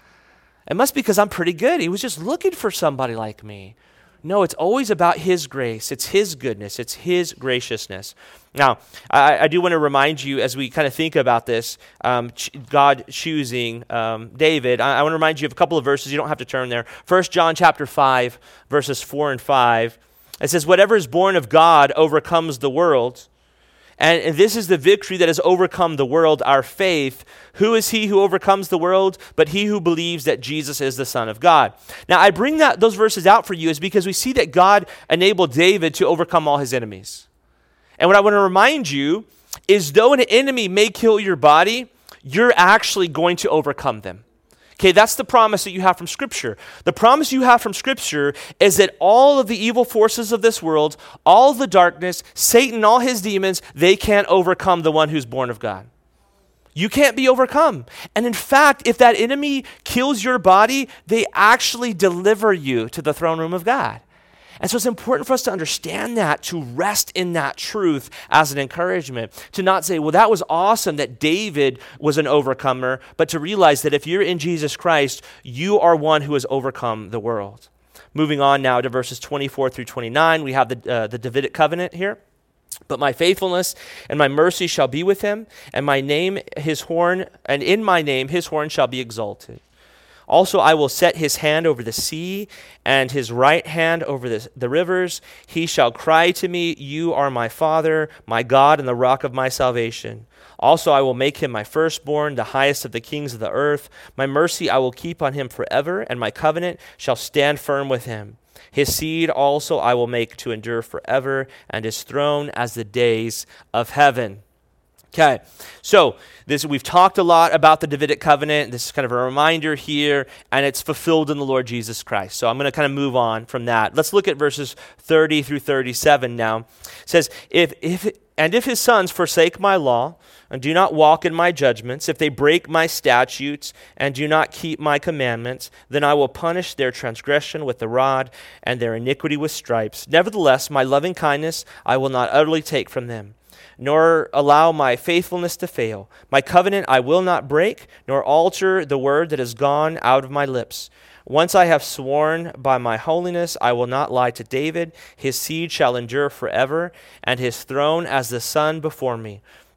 It must be because I'm pretty good. He was just looking for somebody like me. No, it's always about his grace. It's his goodness. It's his graciousness. Now, I, I do want to remind you as we kind of think about this, um, ch- God choosing um, David, I, I want to remind you of a couple of verses. You don't have to turn there. First John chapter five, verses four and five. It says, whatever is born of God overcomes the world. And, and this is the victory that has overcome the world, our faith. Who is he who overcomes the world? But he who believes that Jesus is the Son of God. Now, I bring that those verses out for you is because we see that God enabled David to overcome all his enemies. And what I want to remind you is though an enemy may kill your body, you're actually going to overcome them. Okay, that's the promise that you have from Scripture. The promise you have from Scripture is that all of the evil forces of this world, all the darkness, Satan, all his demons, they can't overcome the one who's born of God. You can't be overcome. And in fact, if that enemy kills your body, they actually deliver you to the throne room of God. And so it's important for us to understand that, to rest in that truth as an encouragement, to not say, well, that was awesome that David was an overcomer, but to realize that if you're in Jesus Christ, you are one who has overcome the world. Moving on now to verses twenty-four through twenty-nine, we have the, uh, the Davidic covenant here. But my faithfulness and my mercy shall be with him, and my name, his horn, and in my name, his horn shall be exalted. Also, I will set his hand over the sea and his right hand over the, the rivers. He shall cry to me, you are my Father, my God, and the rock of my salvation. Also, I will make him my firstborn, the highest of the kings of the earth. My mercy I will keep on him forever, and my covenant shall stand firm with him. His seed also I will make to endure forever, and his throne as the days of heaven. Okay, so this we've talked a lot about the Davidic covenant. This is kind of a reminder here, and it's fulfilled in the Lord Jesus Christ. So I'm going to kind of move on from that. Let's look at verses thirty through thirty-seven now. It says, if if and if his sons forsake my law and do not walk in my judgments, if they break my statutes and do not keep my commandments, then I will punish their transgression with the rod and their iniquity with stripes. Nevertheless, my loving kindness I will not utterly take from them, nor allow my faithfulness to fail. My covenant I will not break, nor alter the word that has gone out of my lips. Once I have sworn by my holiness, I will not lie to David. His seed shall endure forever, and his throne as the sun before me.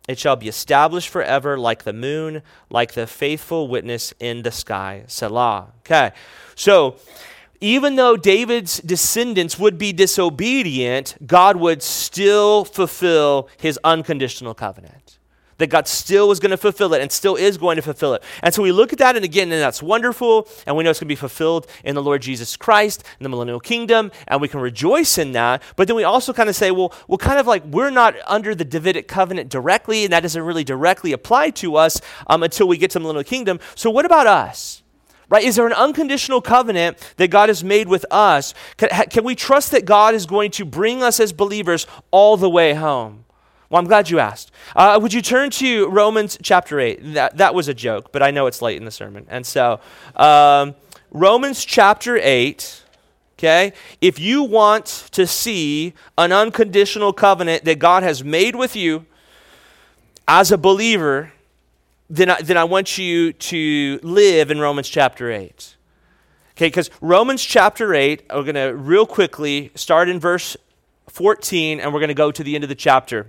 It shall be established forever like the moon, like the faithful witness in the sky. Selah. Okay, so even though David's descendants would be disobedient, God would still fulfill his unconditional covenant. That God still was going to fulfill it and still is going to fulfill it. And so we look at that, and again, and that's wonderful, and we know it's going to be fulfilled in the Lord Jesus Christ, in the millennial kingdom, and we can rejoice in that. But then we also kind of say, well, well, kind of like we're not under the Davidic covenant directly, and that doesn't really directly apply to us um, until we get to the millennial kingdom. So what about us? Right? Is there an unconditional covenant that God has made with us? Can, can we trust that God is going to bring us as believers all the way home? Well, I'm glad you asked. Uh, would you turn to Romans chapter eight? That, that was a joke, but I know it's late in the sermon. And so, um, Romans chapter eight, okay? If you want to see an unconditional covenant that God has made with you as a believer, then I, then I want you to live in Romans chapter eight. Okay, because Romans chapter eight, we're going to real quickly start in verse fourteen, and we're going to go to the end of the chapter.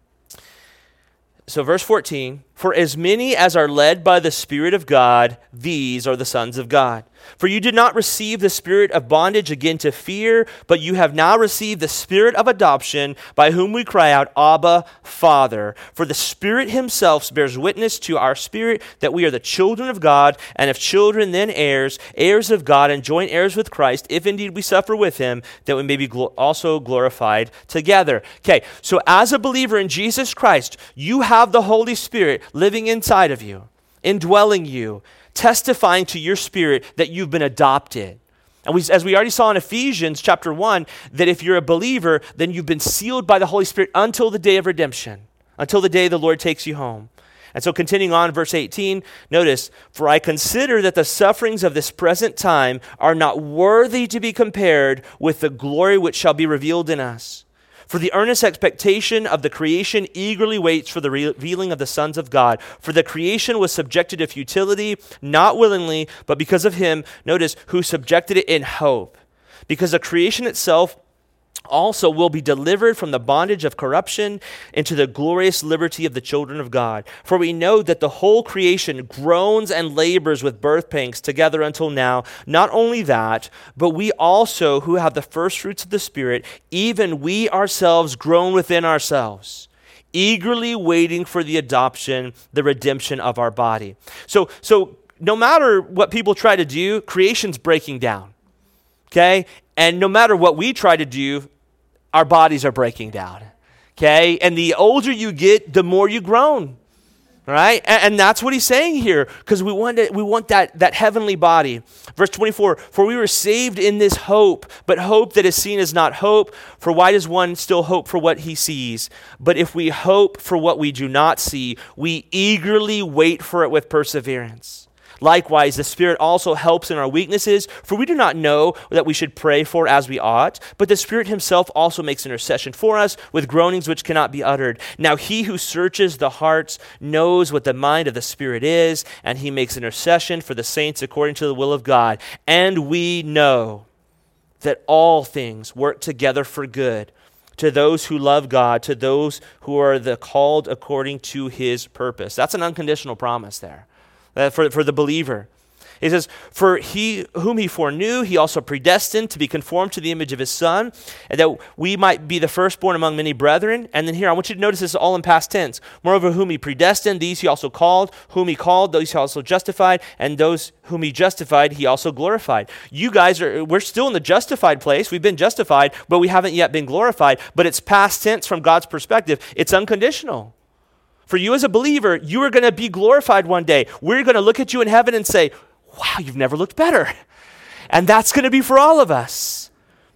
So verse fourteen, for as many as are led by the Spirit of God, these are the sons of God. For you did not receive the spirit of bondage again to fear, but you have now received the spirit of adoption, by whom we cry out, Abba, Father. For the Spirit himself bears witness to our spirit that we are the children of God, and if children, then heirs, heirs of God, and joint heirs with Christ, if indeed we suffer with him, that we may be glo- also glorified together. Okay, so as a believer in Jesus Christ, you have the Holy Spirit living inside of you, indwelling you, testifying to your spirit that you've been adopted. And we, as we already saw in Ephesians chapter one, that if you're a believer, then you've been sealed by the Holy Spirit until the day of redemption, until the day the Lord takes you home. And so continuing on, verse eighteen, notice, for I consider that the sufferings of this present time are not worthy to be compared with the glory which shall be revealed in us. For the earnest expectation of the creation eagerly waits for the revealing of the sons of God. For the creation was subjected to futility, not willingly, but because of him, notice, who subjected it in hope. Because the creation itself also will be delivered from the bondage of corruption into the glorious liberty of the children of God. For we know that the whole creation groans and labors with birth pangs together until now. Not only that, but we also who have the first fruits of the Spirit, even we ourselves groan within ourselves, eagerly waiting for the adoption, the redemption of our body. So, so no matter what people try to do, creation's breaking down, okay? And no matter what we try to do, our bodies are breaking down, okay? And the older you get, the more you groan, right? And, and that's what he's saying here, because we want it, we want that, that heavenly body. Verse twenty-four, for we were saved in this hope, but hope that is seen is not hope. For why does one still hope for what he sees? But if we hope for what we do not see, we eagerly wait for it with perseverance. Likewise, the Spirit also helps in our weaknesses, for we do not know that we should pray for as we ought, but the Spirit himself also makes intercession for us with groanings which cannot be uttered. Now he who searches the hearts knows what the mind of the Spirit is, and he makes intercession for the saints according to the will of God. And we know that all things work together for good to those who love God, to those who are the called according to his purpose. That's an unconditional promise there. Uh, for, for the believer. He says, for he whom he foreknew, he also predestined to be conformed to the image of his Son, and that we might be the firstborn among many brethren. And then here, I want you to notice this is all in past tense. Moreover, whom he predestined, these he also called. Whom he called, those he also justified. And those whom he justified, he also glorified. You guys are, we're still in the justified place. We've been justified, but we haven't yet been glorified. But it's past tense from God's perspective. It's unconditional. For you as a believer, you are going to be glorified one day. We're going to look at you in heaven and say, wow, you've never looked better. And that's going to be for all of us.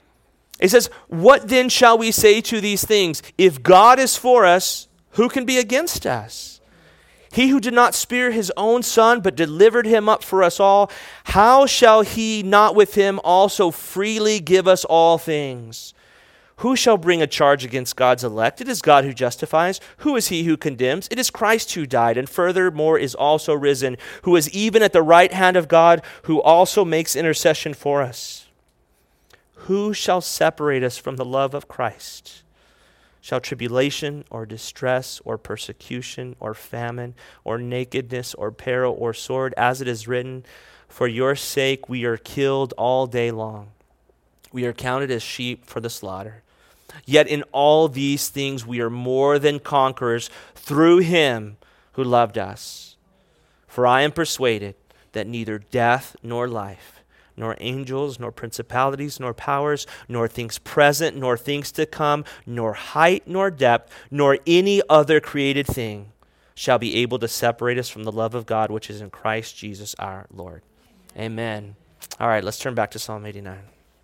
It says, what then shall we say to these things? If God is for us, who can be against us? He who did not spare his own Son, but delivered him up for us all, how shall he not with him also freely give us all things? Who shall bring a charge against God's elect? It is God who justifies. Who is he who condemns? It is Christ who died, and furthermore is also risen, who is even at the right hand of God, who also makes intercession for us. Who shall separate us from the love of Christ? shall tribulation or distress or persecution or famine or nakedness or peril or sword, as it is written, for your sake we are killed all day long. We are counted as sheep for the slaughter. Yet in all these things we are more than conquerors through him who loved us. For I am persuaded that neither death nor life, nor angels, nor principalities, nor powers, nor things present, nor things to come, nor height, nor depth, nor any other created thing shall be able to separate us from the love of God which is in Christ Jesus our Lord. Amen. All right, let's turn back to Psalm eighty-nine.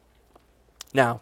Now,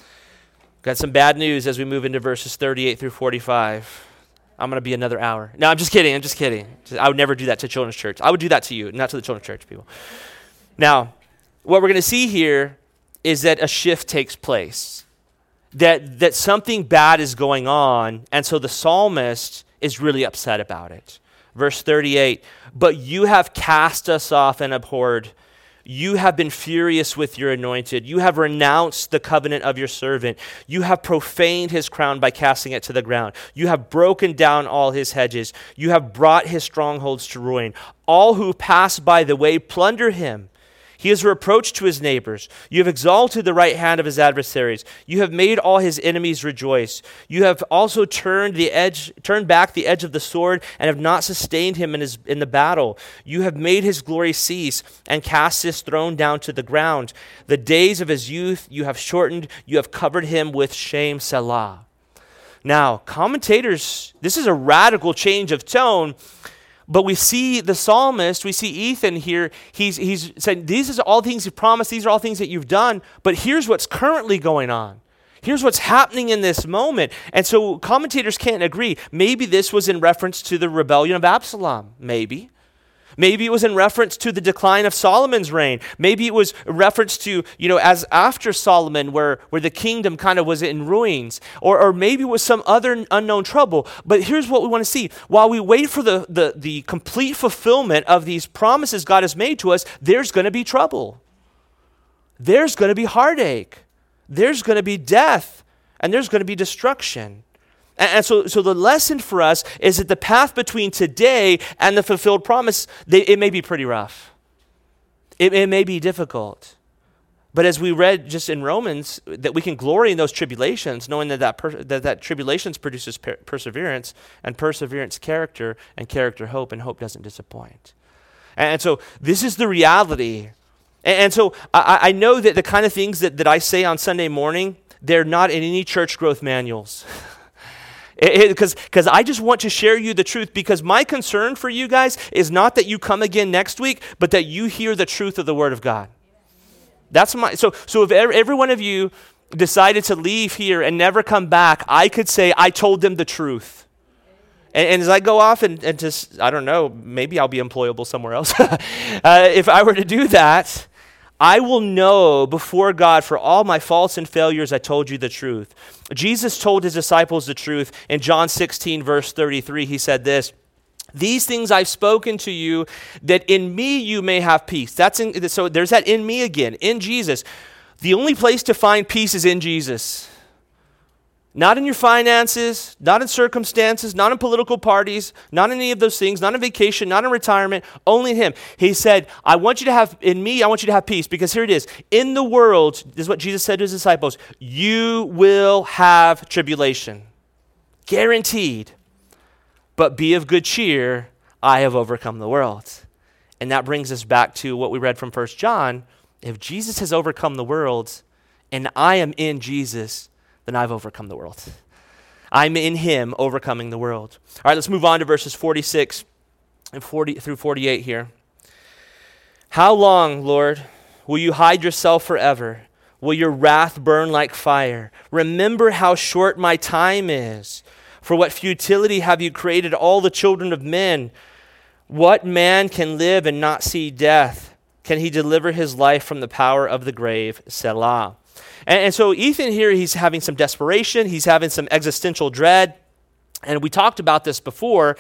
got some bad news as we move into verses thirty-eight through forty-five. I'm going to be another hour. No, I'm just kidding. I'm just kidding. I would never do that to children's church. I would do that to you, not to the children's church people. Now, what we're going to see here is that a shift takes place, that, that something bad is going on, and so the psalmist is really upset about it. Verse thirty-eight, but you have cast us off and abhorred. You have been furious with your anointed. You have renounced the covenant of your servant. You have profaned his crown by casting it to the ground. You have broken down all his hedges. You have brought his strongholds to ruin. All who pass by the way plunder him. He is a reproach to his neighbors. You have exalted the right hand of his adversaries. You have made all his enemies rejoice. You have also turned the edge, turned back the edge of the sword, and have not sustained him in his in the battle. You have made his glory cease, and cast his throne down to the ground. The days of his youth you have shortened. You have covered him with shame, Selah. Now, commentators, this is a radical change of tone. But we see the psalmist, we see Ethan here, he's, he's saying, these are all things you've promised, these are all things that you've done, but here's what's currently going on. Here's what's happening in this moment. And so commentators can't agree. Maybe this was in reference to the rebellion of Absalom, maybe. Maybe it was in reference to the decline of Solomon's reign. Maybe it was a reference to, you know, as after Solomon where, where the kingdom kind of was in ruins. Or, or maybe it was some other unknown trouble. But here's what we want to see. While we wait for the, the, the complete fulfillment of these promises God has made to us, there's going to be trouble. There's going to be heartache. There's going to be death. And there's going to be destruction. And so, so the lesson for us is that the path between today and the fulfilled promise, they, it may be pretty rough. It, it may be difficult. But as we read just in Romans, that we can glory in those tribulations, knowing that that, per, that, that tribulations produces per, perseverance, and perseverance character, and character hope, and hope doesn't disappoint. And, and so this is the reality. And, and so I, I know that the kind of things that, that I say on Sunday morning, they're not in any church growth manuals. Because because I just want to share you the truth, because my concern for you guys is not that you come again next week, but that you hear the truth of the Word of God. That's my, so, so if every, every one of you decided to leave here and never come back, I could say, I told them the truth. And, and as I go off and, and just, I don't know, maybe I'll be employable somewhere else. uh, if I were to do that, I will know before God for all my faults and failures, I told you the truth. Jesus told his disciples the truth. In John sixteen, verse thirty-three, he said this, these things I've spoken to you, that in me you may have peace. That's in, so there's that in me again, in Jesus. The only place to find peace is in Jesus. Not in your finances, not in circumstances, not in political parties, not in any of those things, not in vacation, not in retirement, only in him. He said, I want you to have, in me, I want you to have peace, because here it is. In the world, this is what Jesus said to his disciples, you will have tribulation. Guaranteed. But be of good cheer, I have overcome the world. And that brings us back to what we read from First John. If Jesus has overcome the world, and I am in Jesus, then I've overcome the world. I'm in him overcoming the world. All right, let's move on to verses forty-six and forty through forty-eight here. How long, Lord, will you hide yourself forever? Will your wrath burn like fire? Remember how short my time is. For what futility have you created all the children of men? What man can live and not see death? Can he deliver his life from the power of the grave? Selah. And, and so Ethan here, he's having some desperation. He's having some existential dread. And we talked about this before.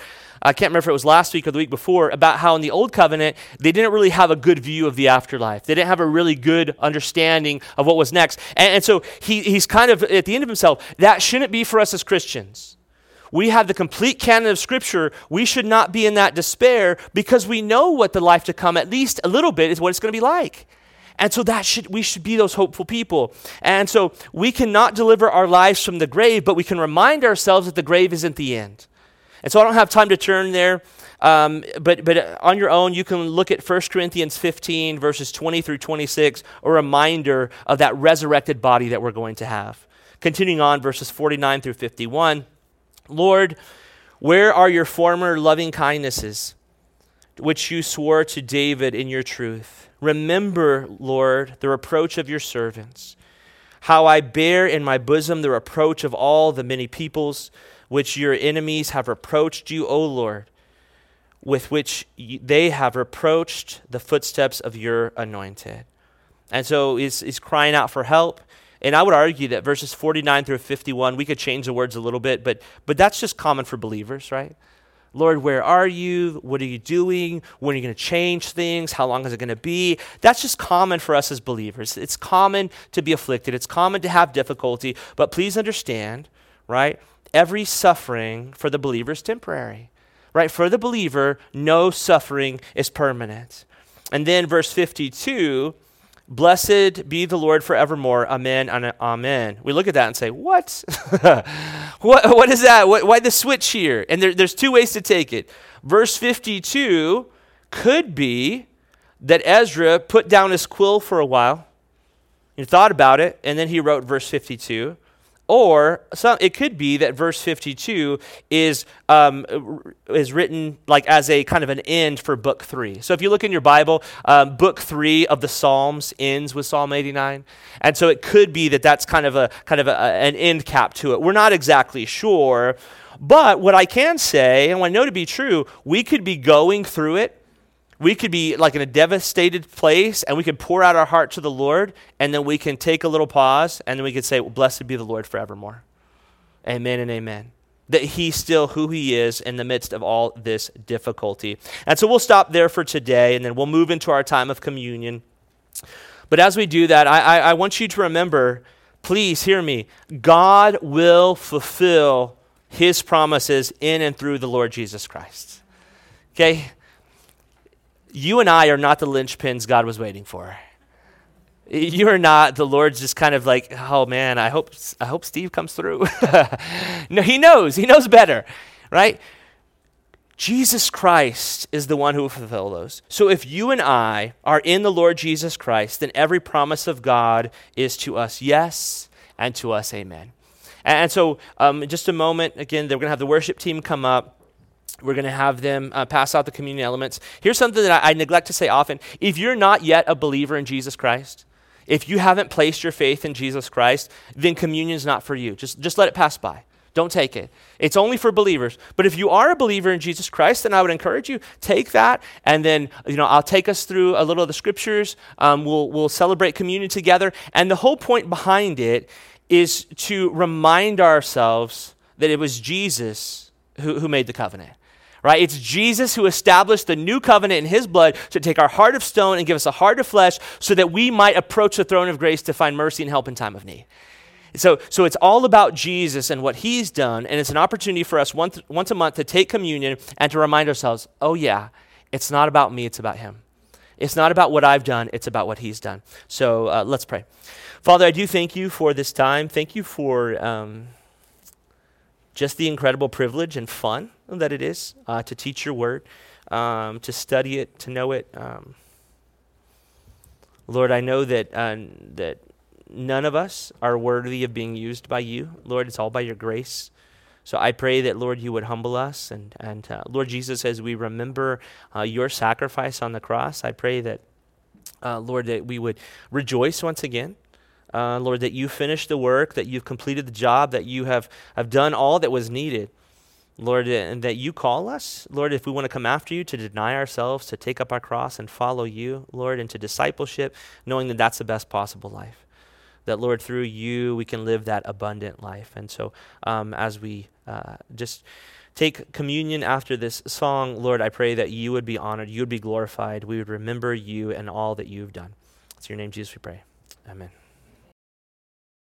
I can't remember if it was last week or the week before, about how in the Old Covenant, they didn't really have a good view of the afterlife. They didn't have a really good understanding of what was next. And, and so he, he's kind of at the end of himself. That shouldn't be for us as Christians. We have the complete canon of Scripture. We should not be in that despair because we know what the life to come, at least a little bit, is what it's going to be like. And so that should we should be those hopeful people. And so we cannot deliver our lives from the grave, but we can remind ourselves that the grave isn't the end. And so I don't have time to turn there, um, but but on your own, you can look at First Corinthians fifteen, verses twenty through twenty-six, a reminder of that resurrected body that we're going to have. Continuing on, verses forty-nine through fifty-one, Lord, where are your former loving kindnesses, which you swore to David in your truth? Remember, Lord, the reproach of your servants, how I bear in my bosom the reproach of all the many peoples, which your enemies have reproached you, O Lord, with which they have reproached the footsteps of your anointed. And so he's, he's crying out for help. And I would argue that verses forty-nine through fifty-one, we could change the words a little bit, but but that's just common for believers, right? Lord, where are you? What are you doing? When are you going to change things? How long is it going to be? That's just common for us as believers. It's common to be afflicted. It's common to have difficulty. But please understand, right? Every suffering for the believer is temporary, right? For the believer, no suffering is permanent. And then verse fifty-two, blessed be the Lord forevermore. Amen and amen. We look at that and say, what? what, what is that? What, why the switch here? And there, there's two ways to take it. Verse fifty-two could be that Ezra put down his quill for a while, he thought about it, and then he wrote verse fifty-two. Or some, it could be that verse fifty-two is um, is written like as a kind of an end for book three. So if you look in your Bible, um, book three of the Psalms ends with Psalm eighty-nine, and so it could be that that's kind of a kind of a, an end cap to it. We're not exactly sure, but what I can say, and what I know to be true, we could be going through it. We could be like in a devastated place, and we could pour out our heart to the Lord, and then we can take a little pause, and then we could say, well, blessed be the Lord forevermore. Amen and amen. That he's still who he is in the midst of all this difficulty. And so we'll stop there for today, and then we'll move into our time of communion. But as we do that, I, I, I want you to remember, please hear me, God will fulfill his promises in and through the Lord Jesus Christ. Okay? You and I are not the linchpins God was waiting for. You are not. The Lord's just kind of like, oh man, I hope I hope Steve comes through. No, he knows. He knows better, right? Jesus Christ is the one who will fulfill those. So if you and I are in the Lord Jesus Christ, then every promise of God is to us yes, and to us amen. And so um, in just a moment, again, they're going to have the worship team come up. We're going to have them uh, pass out the communion elements. Here's something that I, I neglect to say often. If you're not yet a believer in Jesus Christ, if you haven't placed your faith in Jesus Christ, then communion is not for you. Just, just let it pass by. Don't take it. It's only for believers. But if you are a believer in Jesus Christ, then I would encourage you, take that, and then, you know, I'll take us through a little of the scriptures. Um, we'll, we'll celebrate communion together. And the whole point behind it is to remind ourselves that it was Jesus who, who made the covenant. Right? It's Jesus who established the new covenant in his blood to take our heart of stone and give us a heart of flesh so that we might approach the throne of grace to find mercy and help in time of need. So, so it's all about Jesus and what he's done, and it's an opportunity for us once, once a month to take communion and to remind ourselves, oh yeah, it's not about me, it's about him. It's not about what I've done, it's about what he's done. So uh, let's pray. Father, I do thank you for this time. Thank you for um, just the incredible privilege and fun that it is uh, to teach your word, um, to study it, to know it. Um, Lord, I know that uh, that none of us are worthy of being used by you. Lord, it's all by your grace. So I pray that, Lord, you would humble us. And, and uh, Lord Jesus, as we remember uh, your sacrifice on the cross, I pray that, uh, Lord, that we would rejoice once again. Uh, Lord, that you finished the work, that you've completed the job, that you have, have done all that was needed. Lord, and that you call us, Lord, if we want to come after you, to deny ourselves, to take up our cross and follow you, Lord, into discipleship, knowing that that's the best possible life. That, Lord, through you, we can live that abundant life. And so um, as we uh, just take communion after this song, Lord, I pray that you would be honored, you would be glorified, we would remember you and all that you've done. It's in your name, Jesus, we pray. Amen.